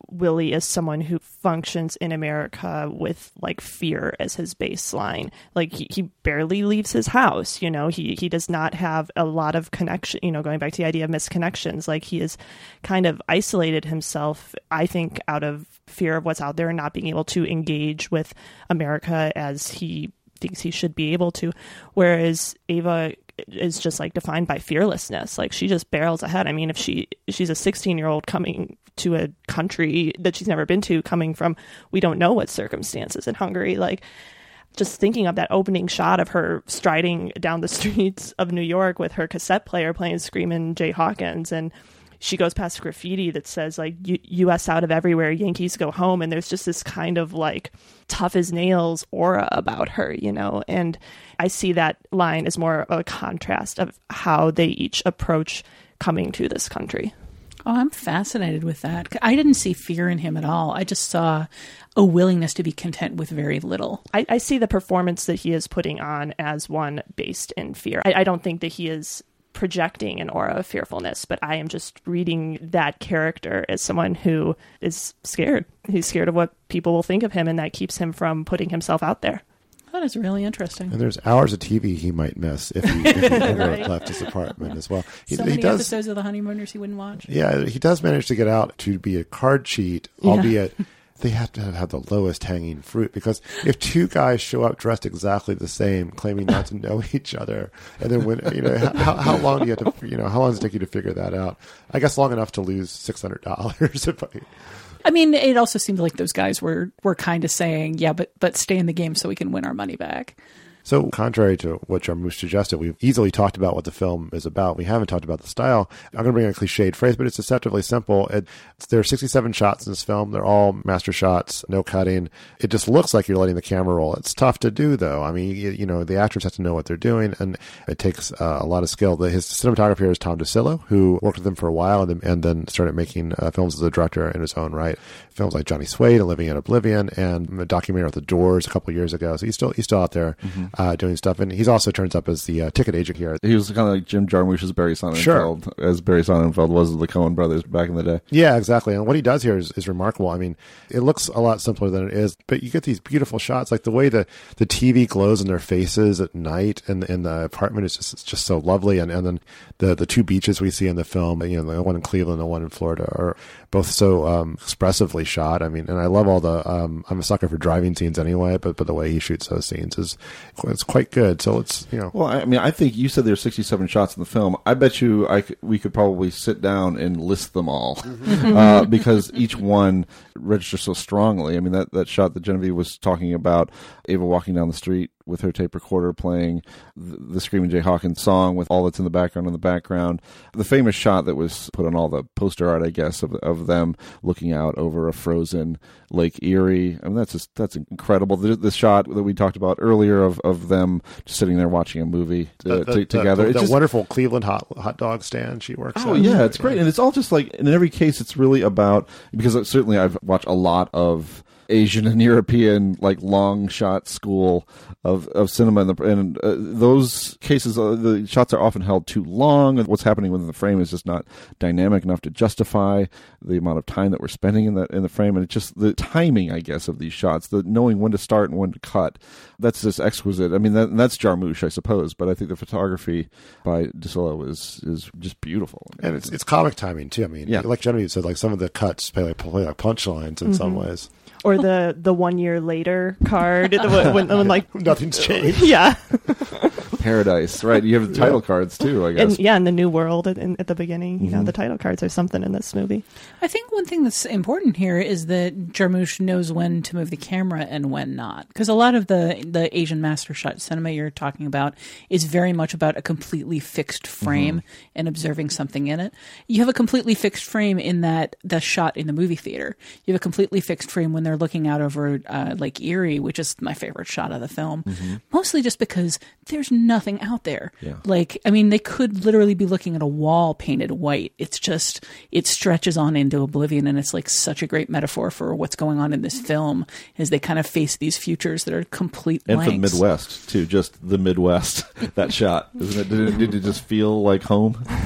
Speaker 16: Willie is someone who functions in America with like fear as his baseline. Like he, he barely leaves his house, you know, he, he does not have a lot of connection, you know, going back to the idea of misconnections. Like he has kind of isolated himself, I think, out of fear of what's out there and not being able to engage with America as he thinks he should be able to. Whereas Ava is just like defined by fearlessness. Like she just barrels ahead. I mean, if she she's a sixteen year old coming to a country that she's never been to, coming from we don't know what circumstances in Hungary, like just thinking of that opening shot of her striding down the streets of New York with her cassette player playing Screamin' Jay Hawkins, and she goes past graffiti that says like U S out of everywhere, Yankees go home, and there's just this kind of like tough as nails aura about her, you know. And I see that line as more of a contrast of how they each approach coming to this country.
Speaker 11: Oh, I'm fascinated with that. I didn't see fear in him at all. I just saw a willingness to be content with very little.
Speaker 16: I, I see the performance that he is putting on as one based in fear. I, I don't think that he is projecting an aura of fearfulness, but I am just reading that character as someone who is scared. He's scared of what people will think of him, and that keeps him from putting himself out there.
Speaker 11: That is really interesting.
Speaker 9: And there's hours of T V he might miss if he, if he ever right. left his apartment as well. He,
Speaker 11: so
Speaker 9: he
Speaker 11: many
Speaker 9: does,
Speaker 11: episodes of The Honeymooners he wouldn't watch.
Speaker 9: Yeah, he does manage to get out to be a card cheat,
Speaker 11: Yeah.
Speaker 9: albeit they have to have the lowest hanging fruit, because if two guys show up dressed exactly the same, claiming not to know each other, and then when, you know, how, how long do you have to, you know, how long does it take you to figure that out? I guess long enough to lose six hundred dollars. If I,
Speaker 11: I mean, it also seemed like those guys were, were kind of saying, yeah, but, but stay in the game so we can win our money back.
Speaker 9: So contrary to what Jarmusch suggested, we've easily talked about what the film is about. We haven't talked about the style. I'm going to bring a cliched phrase, but it's deceptively simple. It, there are sixty-seven shots in this film. They're all master shots, no cutting. It just looks like you're letting the camera roll. It's tough to do, though. I mean, you, you know, the actors have to know what they're doing, and it takes uh, a lot of skill. The, his cinematographer here is Tom DeCillo, who worked with him for a while and then, and then started making uh, films as a director in his own right. Films like Johnny Suede and Living in Oblivion, and a documentary with The Doors a couple of years ago. So he's still he's still out there mm-hmm. uh, doing stuff, and he's also turns up as the uh, ticket agent here.
Speaker 10: He was kind of like Jim Jarmusch's Barry Sonnenfeld,
Speaker 9: sure.
Speaker 10: as Barry Sonnenfeld was of the Coen brothers back in the day.
Speaker 9: Yeah, exactly. And what he does here is, is remarkable. I mean, it looks a lot simpler than it is, but you get these beautiful shots, like the way the, the T V glows in their faces at night, and in the apartment is just it's just so lovely. And, and then the the two beaches we see in the film, you know, the one in Cleveland, the one in Florida, are both so um, expressively shot. I mean, and I love all the. Um, I'm a sucker for driving scenes anyway, but but the way he shoots those scenes is it's quite good. So it's you know.
Speaker 10: Well, I mean, I think you said there's sixty-seven shots in the film. I bet you I could, we could probably sit down and list them all uh, because each one registers so strongly. I mean, that that shot that Genevieve was talking about, Ava walking down the street with her tape recorder playing the, the Screamin' Jay Hawkins song with all that's in the background in the background. The famous shot that was put on all the poster art, I guess, of of them looking out over a frozen Lake Erie. I mean, that's just, that's incredible. The, the shot that we talked about earlier of, of them just sitting there watching a movie to,
Speaker 9: the, the,
Speaker 10: to, together.
Speaker 9: The,
Speaker 10: it's
Speaker 9: the
Speaker 10: just,
Speaker 9: wonderful Cleveland hot hot dog stand she works
Speaker 10: Oh,
Speaker 9: at.
Speaker 10: yeah, it's great. And it's all just like, in every case, it's really about, because certainly I've watched a lot of Asian and European, like, long shot school of, of cinema, and, the, and uh, those cases, uh, the shots are often held too long, and what's happening within the frame is just not dynamic enough to justify the amount of time that we're spending in the in the frame, and it's just the timing, I guess, of these shots, the knowing when to start and when to cut. That's just exquisite. I mean, that, that's Jarmusch, I suppose, but I think the photography by DeCillo is is just beautiful.
Speaker 9: And it's it's comic timing too. I mean,
Speaker 10: yeah.
Speaker 9: like Genevieve said, like some of the cuts play like play like punchlines in
Speaker 16: mm-hmm.
Speaker 9: some ways.
Speaker 16: Or the, the one year later card when, when, when like
Speaker 9: nothing's changed.
Speaker 16: Yeah.
Speaker 10: Paradise, right? You have the title
Speaker 16: yeah.
Speaker 10: cards too, I guess.
Speaker 16: And, yeah, in the New World at, in, at the beginning, you
Speaker 10: mm-hmm.
Speaker 16: know, the title cards are something in this movie.
Speaker 11: I think one thing that's important here is that Jarmusch knows when to move the camera and when not, because a lot of the the Asian master shot cinema you're talking about is very much about a completely fixed frame mm-hmm. and observing something in it. You have a completely fixed frame in that the shot in the movie theater. You have a completely fixed frame when they're looking out over uh, Lake Erie, which is my favorite shot of the film, mm-hmm. mostly just because there's nothing out there.
Speaker 10: Yeah.
Speaker 11: Like, I mean, they could literally be looking at a wall painted white. It's just, it stretches on into oblivion, and it's like such a great metaphor for what's going on in this film as they kind of face these futures that are complete
Speaker 10: and
Speaker 11: blanks.
Speaker 10: for the Midwest too, just the Midwest. That shot, isn't it? Did, it? did it just feel like home?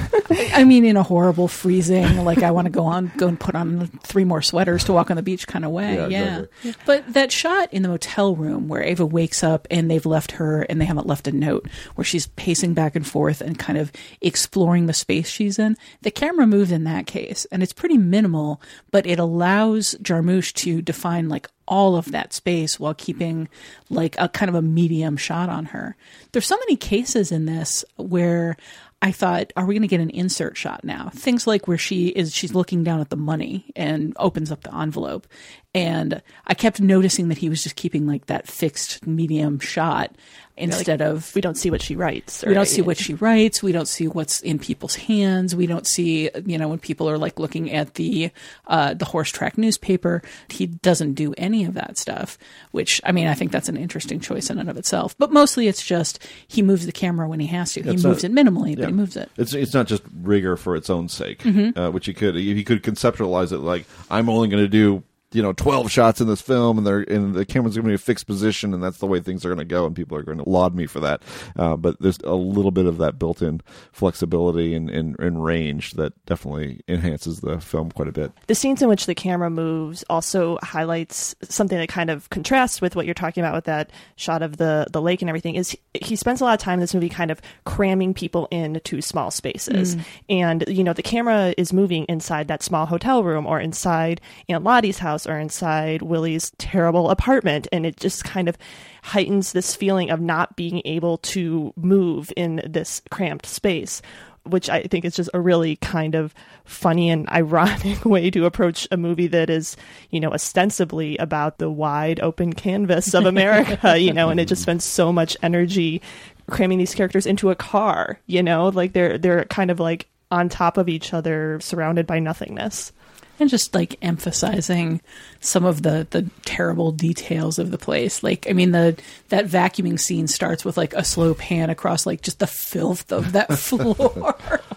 Speaker 11: I mean, in a horrible, freezing, like I want to go on, go and put on three more sweaters to walk on the beach kind of way.
Speaker 10: Yeah,
Speaker 11: Yeah.
Speaker 10: exactly.
Speaker 11: But that shot in the motel room where Ava wakes up and they've left her and they haven't left a note, where she's pacing back and forth and kind of exploring the space she's in, the camera moves in that case. And it's pretty minimal, but it allows Jarmusch to define like all of that space while keeping like a kind of a medium shot on her. There's so many cases in this where I thought, are we going to get an insert shot now? Things like where she is, she's looking down at the money and opens up the envelope. And I kept noticing that he was just keeping like that fixed medium shot instead
Speaker 16: like,
Speaker 11: of...
Speaker 16: We don't see what she writes.
Speaker 11: We don't see what she writes. We don't see what's in people's hands. We don't see, you know, when people are like looking at the uh, the horse track newspaper. He doesn't do any of that stuff, which, I mean, I think that's an interesting choice in and of itself. But mostly it's just he moves the camera when he has to. He
Speaker 10: It's
Speaker 11: moves
Speaker 10: not-
Speaker 11: it minimally,
Speaker 10: yeah.
Speaker 11: but he moves it.
Speaker 10: It's it's not just rigor for its own sake,
Speaker 11: Mhm.
Speaker 10: uh, which he could he could conceptualize it like, I'm only going to do, you know, twelve shots in this film, and they're and the camera's going to be a fixed position, and that's the way things are going to go, and people are going to laud me for that. Uh, but there's a little bit of that built-in flexibility and, and, and range that definitely enhances the film quite a bit.
Speaker 16: The scenes in which the camera moves also highlights something that kind of contrasts with what you're talking about with that shot of the, the lake and everything. Is he spends a lot of time in this movie kind of cramming people into small spaces.
Speaker 11: Mm.
Speaker 16: And, you know, the camera is moving inside that small hotel room or inside Aunt Lottie's house or inside Willie's terrible apartment. And it just kind of heightens this feeling of not being able to move in this cramped space, which I think is just a really kind of funny and ironic way to approach a movie that is, you know, ostensibly about the wide open canvas of America, you know, and it just spends so much energy cramming these characters into a car, you know, like they're they're kind of like on top of each other, surrounded by nothingness.
Speaker 11: And just like emphasizing some of the, the terrible details of the place. Like, I mean, the that vacuuming scene starts with like a slow pan across like just the filth of that floor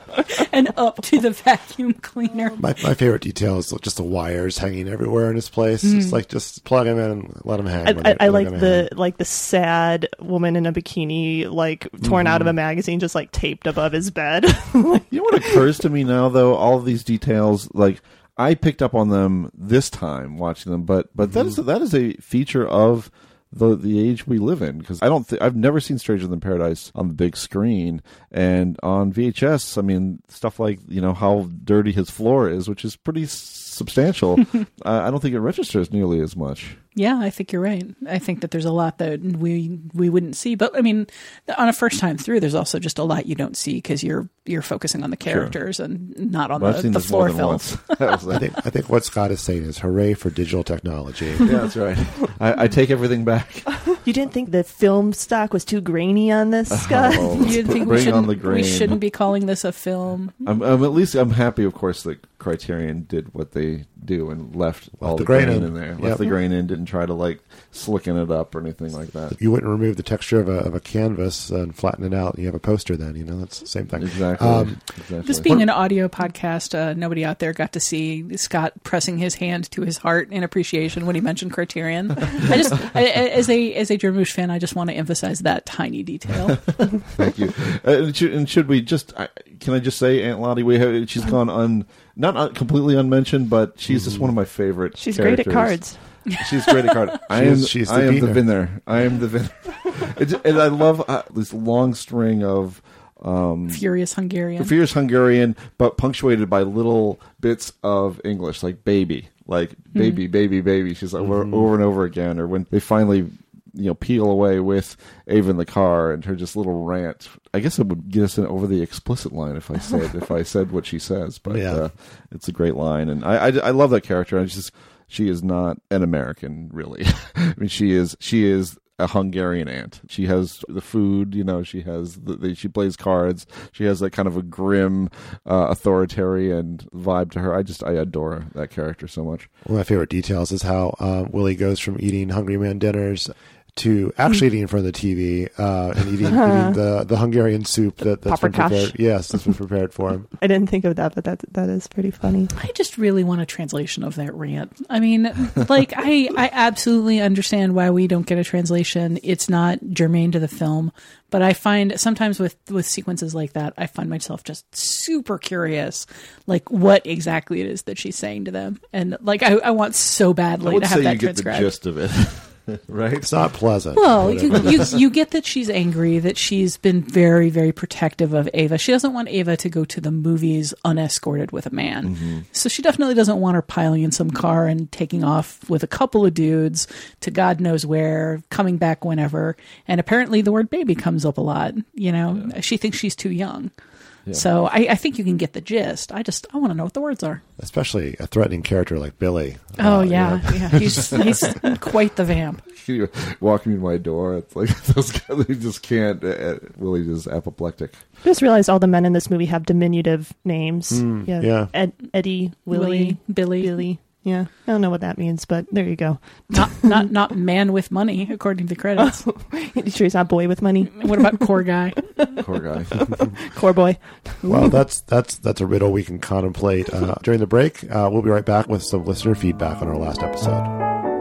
Speaker 11: and up to the vacuum cleaner.
Speaker 9: My, my favorite detail is just the wires hanging everywhere in this place.
Speaker 16: Mm.
Speaker 9: It's like just plug them in and let them hang.
Speaker 16: I,
Speaker 9: when
Speaker 16: I,
Speaker 9: they-
Speaker 16: I
Speaker 9: when
Speaker 16: like
Speaker 9: they're
Speaker 16: the
Speaker 9: gonna
Speaker 16: like the sad woman in a bikini, like torn out of a magazine, just like taped above his bed.
Speaker 10: You know what occurs to me now, though? All of these details, like, I picked up on them this time watching them, but but that is that is a feature of the the age we live in, because I don't th- I've never seen Stranger Than Paradise on the big screen, and on V H S, I mean, stuff like, you know, how dirty his floor is, which is pretty s- substantial. uh, I don't think it registers nearly as much.
Speaker 11: Yeah, I think you're right. I think that there's a lot that we we wouldn't see, but I mean, on a first time through, there's also just a lot you don't see because you're you're focusing on the characters
Speaker 9: Sure.
Speaker 11: and not on
Speaker 9: Well, I've
Speaker 11: the,
Speaker 9: seen
Speaker 11: the
Speaker 9: this more
Speaker 11: floor
Speaker 9: than
Speaker 11: filth.
Speaker 9: once. I think I think what Scott is saying is hooray for digital technology.
Speaker 10: Yeah, that's right. I, I take everything back.
Speaker 16: You didn't think the film stock was too grainy on this, Scott?
Speaker 10: Oh,
Speaker 11: You didn't think we
Speaker 10: bring on
Speaker 11: shouldn't,
Speaker 10: the
Speaker 11: we
Speaker 10: grain.
Speaker 11: shouldn't be calling this a film?
Speaker 10: I'm, I'm at least I'm happy, of course, that Criterion did what they do and left, all
Speaker 9: the
Speaker 10: the
Speaker 9: grain
Speaker 10: grain,
Speaker 9: in.
Speaker 10: in there.
Speaker 9: Yep.
Speaker 10: Left the grain in, didn't try to like slicken it up or anything like that.
Speaker 9: You wouldn't remove the texture of a, of a canvas and flatten it out. You have a poster then, you know, that's the same thing.
Speaker 10: Exactly.
Speaker 9: Um,
Speaker 10: exactly.
Speaker 11: This being an audio podcast, uh, nobody out there got to see Scott pressing his hand to his heart in appreciation when he mentioned Criterion. I just, I, as a as a Jarmusch fan, I just want to emphasize that tiny detail.
Speaker 10: Thank you. Uh, and, should, and should we just? I, can I just say, Aunt Lottie? We have, she's gone un, not un, completely unmentioned, but she's just one of my favorite.
Speaker 16: She's great at
Speaker 10: characters.
Speaker 16: cards.
Speaker 10: She's great at cards. I am.
Speaker 9: She's- she's the
Speaker 10: I am the
Speaker 9: Wiener.
Speaker 10: winner. I am the winner. It's, and I love uh, this long string of. Um,
Speaker 11: Furious Hungarian.
Speaker 10: Furious Hungarian, but punctuated by little bits of English, like baby, like baby,
Speaker 11: Mhm.
Speaker 10: baby, baby. She's like over, over and over again. Or when they finally, you know, peel away with Ava in the car and her just little rant. I guess it would get us in over the explicit line if I said if I said what she says. But
Speaker 9: Yeah.
Speaker 10: uh, it's a great line, and I, I I love that character. I just she is not an American, really. I mean, she is she is. a Hungarian aunt. She has the food, you know, she has the, the she plays cards. She has that kind of a grim, uh, authoritarian vibe to her. I just, I adore that character so much.
Speaker 9: One of my favorite details is how uh, Willie goes from eating Hungry Man dinners to actually eating in front of the T V uh, and eating, eating the, the Hungarian soup that, that's been
Speaker 16: paprikash.
Speaker 9: prepared. Yes, that's been prepared for him.
Speaker 16: I didn't think of that, but that that is pretty funny.
Speaker 11: I just really want a translation of that rant. I mean, like, I, I absolutely understand why we don't get a translation. It's not germane to the film. But I find sometimes with, with sequences like that, I find myself just super curious, like what exactly it is that she's saying to them. And like, I, I want so badly
Speaker 10: I would
Speaker 11: to have
Speaker 10: say
Speaker 11: that
Speaker 10: you get
Speaker 11: transcribed.
Speaker 10: the gist of it. Right?
Speaker 9: It's not pleasant.
Speaker 11: Well, you, you you get that she's angry, that she's been very, very protective of Ava. She doesn't want Ava to go to the movies unescorted with a man.
Speaker 10: Mm-hmm.
Speaker 11: So she definitely doesn't want her piling in some car and taking off with a couple of dudes to God knows where, coming back whenever. And apparently the word baby comes up a lot. You know, yeah. She thinks she's too young. Yeah. So I, I think you can get the gist. I just I want to know what the words are.
Speaker 9: Especially a threatening character like Billy.
Speaker 11: Oh
Speaker 9: uh,
Speaker 11: yeah,
Speaker 9: yeah.
Speaker 11: yeah. He's he's quite the vamp.
Speaker 10: Walking in my door, it's like those guys. They just can't. Uh, Willie's just apoplectic.
Speaker 16: I just realized all the men in this movie have diminutive names.
Speaker 9: Mm,
Speaker 16: yeah,
Speaker 9: yeah.
Speaker 16: Ed, Eddie, Willie,
Speaker 11: Willie, Billy,
Speaker 16: Billy. Yeah, I don't know what that means, but there you go.
Speaker 11: Not not not man with money, according to the credits.
Speaker 16: Oh, you sure he's not boy with money?
Speaker 11: What about core guy?
Speaker 10: Core guy.
Speaker 16: Core boy.
Speaker 9: Well, that's that's that's a riddle we can contemplate uh, during the break. Uh, we'll be right back with some listener feedback on our last episode.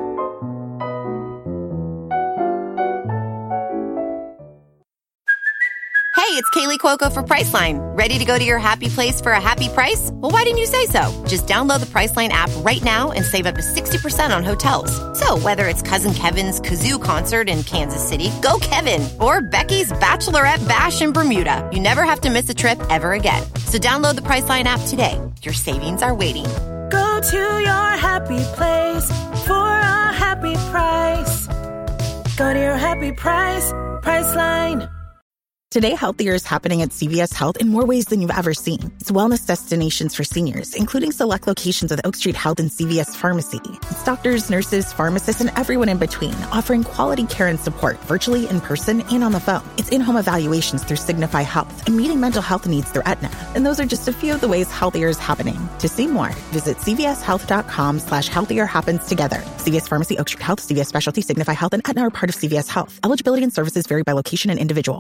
Speaker 17: Hey, it's Kaylee Cuoco for Priceline. Ready to go to your happy place for a happy price? Well, why didn't you say so? Just download the Priceline app right now and save up to sixty percent on hotels. So whether it's Cousin Kevin's Kazoo Concert in Kansas City, go Kevin, or Becky's Bachelorette Bash in Bermuda, you never have to miss a trip ever again. So download the Priceline app today. Your savings are waiting.
Speaker 18: Go to your happy place for a happy price. Go to your happy price, Priceline.
Speaker 19: Today, Healthier is happening at C V S Health in more ways than you've ever seen. It's wellness destinations for seniors, including select locations with Oak Street Health and C V S Pharmacy. It's doctors, nurses, pharmacists, and everyone in between, offering quality care and support virtually, in person, and on the phone. It's in-home evaluations through Signify Health and meeting mental health needs through Aetna. And those are just a few of the ways Healthier is happening. To see more, visit cvshealth.com slash healthier happens together. C V S Pharmacy, Oak Street Health, C V S Specialty, Signify Health, and Aetna are part of C V S Health. Eligibility and services vary by location and individual.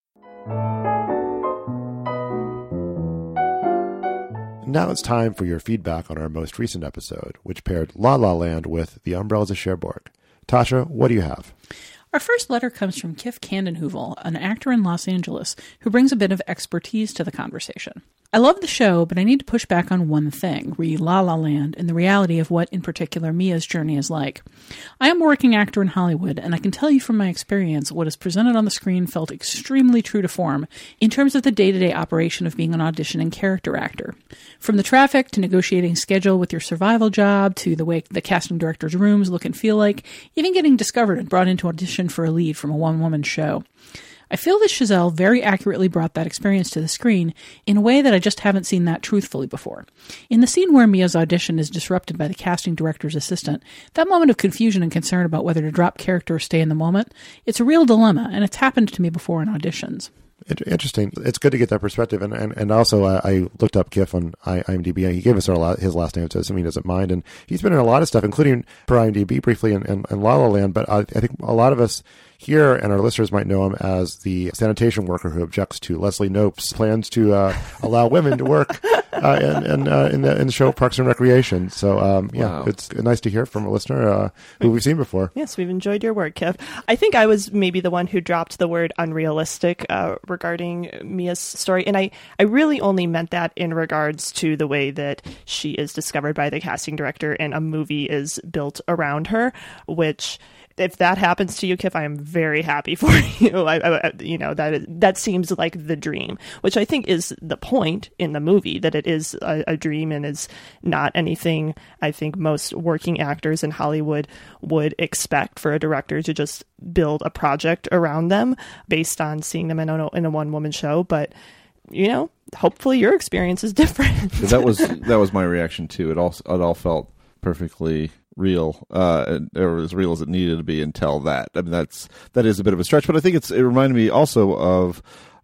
Speaker 9: Now it's time for your feedback on our most recent episode, which paired La La Land with The Umbrellas of Cherbourg. Tasha, what do you have?
Speaker 11: Our first letter comes from Kif Kandenheuvel, an actor in Los Angeles who brings a bit of expertise to the conversation. I love the show, but I need to push back on one thing, re La La Land, and the reality of what, in particular, Mia's journey is like. I am a working actor in Hollywood, and I can tell you from my experience what is presented on the screen felt extremely true to form in terms of the day-to-day operation of being an auditioning character actor. From the traffic to negotiating schedule with your survival job to the way the casting director's rooms look and feel like, even getting discovered and brought into audition for a lead from a one-woman show. I feel that Chazelle very accurately brought that experience to the screen in a way that I just haven't seen that truthfully before. In the scene where Mia's audition is disrupted by the casting director's assistant, that moment of confusion and concern about whether to drop character or stay in the moment, it's a real dilemma, and it's happened to me before in auditions.
Speaker 9: Interesting. It's good to get that perspective. And and, and also, uh, I looked up Kif on IMDb. He gave us our, his last name, so he doesn't mind. And he's been in a lot of stuff, including per IMDb briefly in, in, in La La Land. But I, I think a lot of us here and our listeners might know him as the sanitation worker who objects to Leslie Knope's plans to uh, allow women to work uh, in, in, uh, in, the, in the show Parks and Recreation. So, um, yeah, wow. It's nice to hear from a listener uh, who we've seen before.
Speaker 16: Yes, we've enjoyed your work, Kif. I think I was maybe the one who dropped the word unrealistic uh, regarding Mia's story. And I, I really only meant that in regards to the way that she is discovered by the casting director and a movie is built around her, which... if that happens to you, Kif, I am very happy for you. I, I, you know, that is, that seems like the dream, which I think is the point in the movie, that it is a, a dream and is not anything I think most working actors in Hollywood would expect for a director to just build a project around them based on seeing them in a, in a one-woman show. But, you know, hopefully your experience is different.
Speaker 10: that was that was my reaction, too. It all, it all felt perfectly... real, uh, or as real as it needed to be until that. I mean, that's that is a bit of a stretch, but I think it's it reminded me also of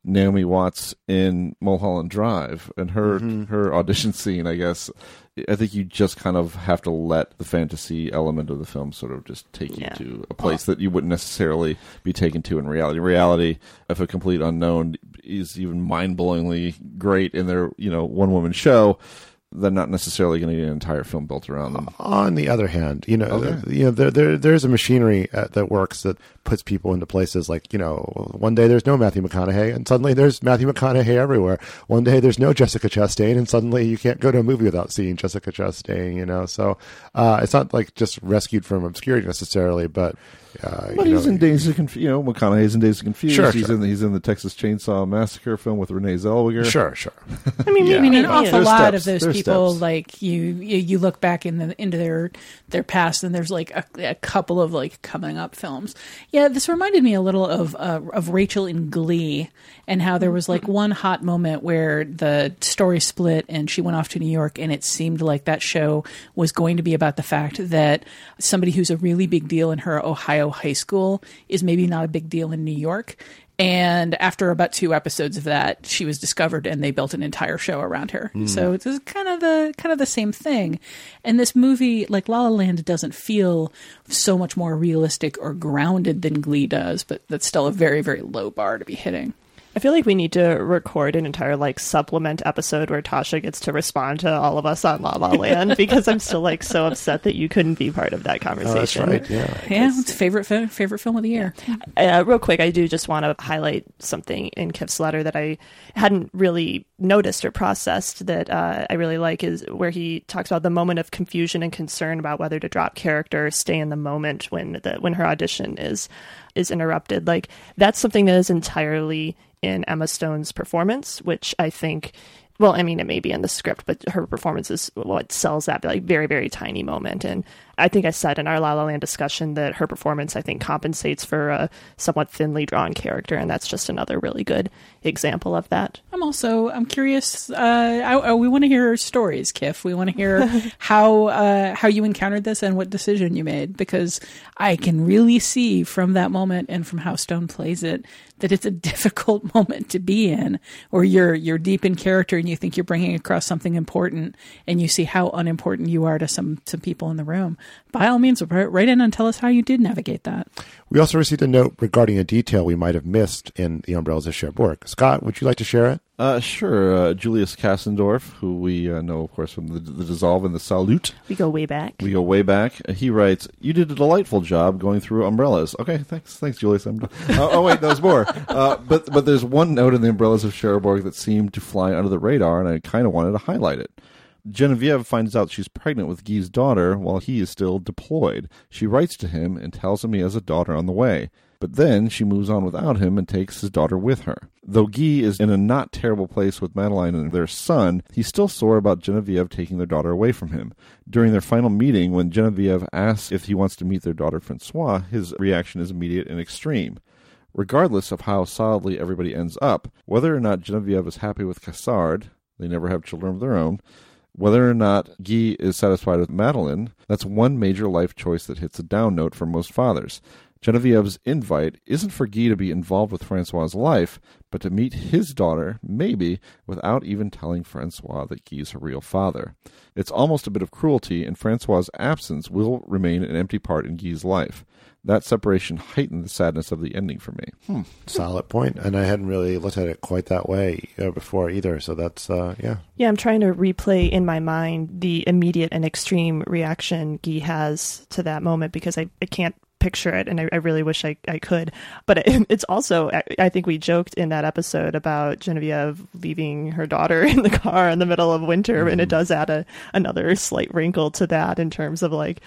Speaker 10: Naomi Watts in Mulholland Drive and her mm-hmm. her audition scene, I guess. I think you just kind of have to let the fantasy element of the film sort of just take you yeah. to a place that you wouldn't necessarily be taken to in reality. Reality, if a complete unknown is even mind-blowingly great in their, you know, one-woman show, they're not necessarily going to get an entire film built around them.
Speaker 9: On the other hand, you know,
Speaker 10: okay.
Speaker 9: you know, there, there there's a machinery uh, that works that puts people into places like, you know, one day there's no Matthew McConaughey and suddenly there's Matthew McConaughey everywhere. One day there's no Jessica Chastain and suddenly you can't go to a movie without seeing Jessica Chastain, you know. So uh, it's not like just rescued from obscurity necessarily, but Uh,
Speaker 10: but
Speaker 9: you
Speaker 10: he's
Speaker 9: know,
Speaker 10: in Days of Confused. You know, McConaughey's in Days of Confused.
Speaker 9: Sure,
Speaker 10: he's
Speaker 9: sure.
Speaker 10: in the, he's in the Texas Chainsaw Massacre film with Renee Zellweger.
Speaker 9: Sure, sure.
Speaker 16: I mean,
Speaker 11: yeah. I mean, an
Speaker 16: yeah.
Speaker 11: awful
Speaker 10: There's
Speaker 11: lot
Speaker 10: steps.
Speaker 11: of those
Speaker 10: There's
Speaker 11: people,
Speaker 10: steps.
Speaker 11: like you, you, you look back in the into their their past, and there's like a, a couple of like coming up films. Yeah, this reminded me a little of uh, of Rachel in Glee, and how there was like one hot moment where the story split, and she went off to New York, and it seemed like that show was going to be about the fact that somebody who's a really big deal in her Ohio high school is maybe not a big deal in New York. And after about two episodes of that, she was discovered, and they built an entire show around her. Mm. So it's kind of the kind of the same thing. And this movie, like La La Land, doesn't feel so much more realistic or grounded than Glee does, but that's still a very, very low bar to be hitting.
Speaker 16: I feel like we need to record an entire like supplement episode where Tasha gets to respond to all of us on La La Land because I'm still like so upset that you couldn't be part of that conversation.
Speaker 9: Oh, that's right. Yeah,
Speaker 11: yeah, it's favorite fi- favorite film of the year.
Speaker 16: Uh, real quick, I do just want to highlight something in Kif's letter that I hadn't really noticed or processed that uh, I really like, is where he talks about the moment of confusion and concern about whether to drop character or stay in the moment when the when her audition is is interrupted. Like, that's something that is entirely in Emma Stone's performance, which I think, well, I mean, it may be in the script, but her performance is what sells that like very, very tiny moment. And I think I said in our La La Land discussion that her performance, I think, compensates for a somewhat thinly drawn character, and that's just another really good example of that.
Speaker 11: I'm also, I'm curious, uh, I, I, we want to hear stories, Kif. We want to hear how uh, how you encountered this and what decision you made, because I can really see from that moment and from how Stone plays it that it's a difficult moment to be in, where you're you're deep in character and you think you're bringing across something important, and you see how unimportant you are to some some people in the room. By all means, write in and tell us how you did navigate that.
Speaker 9: We also received a note regarding a detail we might have missed in The Umbrellas of Cherbourg. Scott, would you like to share it?
Speaker 10: Uh, sure. Uh, Julius Kassendorf, who we uh, know, of course, from the, the Dissolve and the Salute.
Speaker 16: We go way back.
Speaker 10: We go way back. Uh, he writes, "You did a delightful job going through umbrellas." Okay, thanks, thanks, Julius. I'm, uh, oh, wait, there's more. Uh, but but there's one note in The Umbrellas of Cherbourg that seemed to fly under the radar, and I kind of wanted to highlight it. Genevieve finds out she's pregnant with Guy's daughter while he is still deployed. She writes to him and tells him he has a daughter on the way. But then she moves on without him and takes his daughter with her. Though Guy is in a not terrible place with Madeline and their son, he's still sore about Genevieve taking their daughter away from him. During their final meeting, when Genevieve asks if he wants to meet their daughter Francois, his reaction is immediate and extreme. Regardless of how solidly everybody ends up, whether or not Genevieve is happy with Cassard, they never have children of their own, whether or not Guy is satisfied with Madeline, that's one major life choice that hits a down note for most fathers. Genevieve's invite isn't for Guy to be involved with Francois' life, but to meet his daughter, maybe, without even telling Francois that Guy's her real father. It's almost a bit of cruelty, and Francois' absence will remain an empty part in Guy's life. That separation heightened the sadness of the ending for me.
Speaker 9: Hmm. Solid point, and I hadn't really looked at it quite that way uh, before either, so that's, uh, yeah.
Speaker 16: Yeah, I'm trying to replay in my mind the immediate and extreme reaction Guy has to that moment, because I, I can't picture it, and I, I really wish I, I could. But it, it's also, I, I think we joked in that episode about Genevieve leaving her daughter in the car in the middle of winter, mm-hmm. and it does add a, another slight wrinkle to that in terms of like,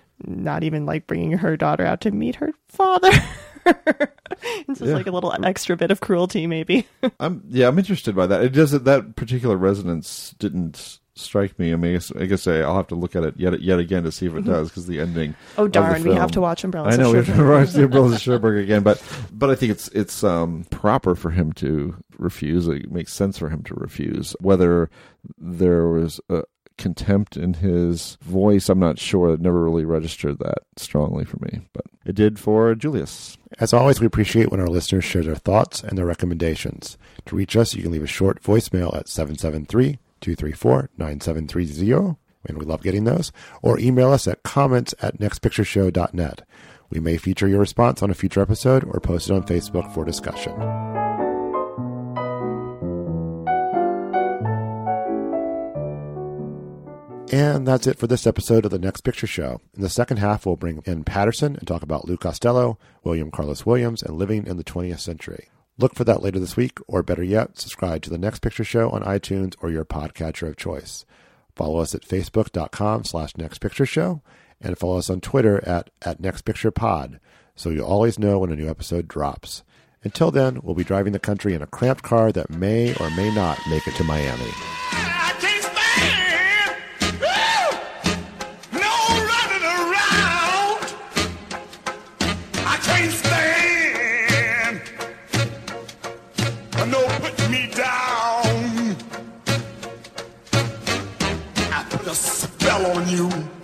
Speaker 16: not even like bringing her daughter out to meet her father. It's just yeah. like a little extra bit of cruelty, maybe.
Speaker 10: I'm yeah, I'm interested by that. It doesn't, that particular resonance didn't strike me. I mean, I guess, I guess I'll have to look at it yet yet again to see if it does, because the ending.
Speaker 16: Oh darn,
Speaker 10: the
Speaker 16: we have to watch Umbrellas.
Speaker 10: I know
Speaker 16: of
Speaker 10: we have to watch the Umbrellas of Cherbourg again, but but I think it's it's um, proper for him to refuse. It makes sense for him to refuse, whether there was a contempt in his voice, I'm not sure. It never really registered that strongly for me, but it did for Julius.
Speaker 9: As always, we appreciate when our listeners share their thoughts and their recommendations. To reach us, you can leave a short voicemail at seven seven three, two three four, nine seven three zero, and we love getting those, or email us at comments at next picture show dot net. We may feature your response on a future episode or post it on Facebook for discussion. And that's it for this episode of The Next Picture Show. In the second half, we'll bring in Patterson and talk about Lou Costello, William Carlos Williams, and living in the twentieth century. Look for that later this week, or better yet, subscribe to The Next Picture Show on iTunes or your podcatcher of choice. Follow us at facebook.com slash nextpictureshow, and follow us on Twitter at, at nextpicturepod, so you'll always know when a new episode drops. Until then, we'll be driving the country in a cramped car that may or may not make it to Miami.
Speaker 20: Spell on you.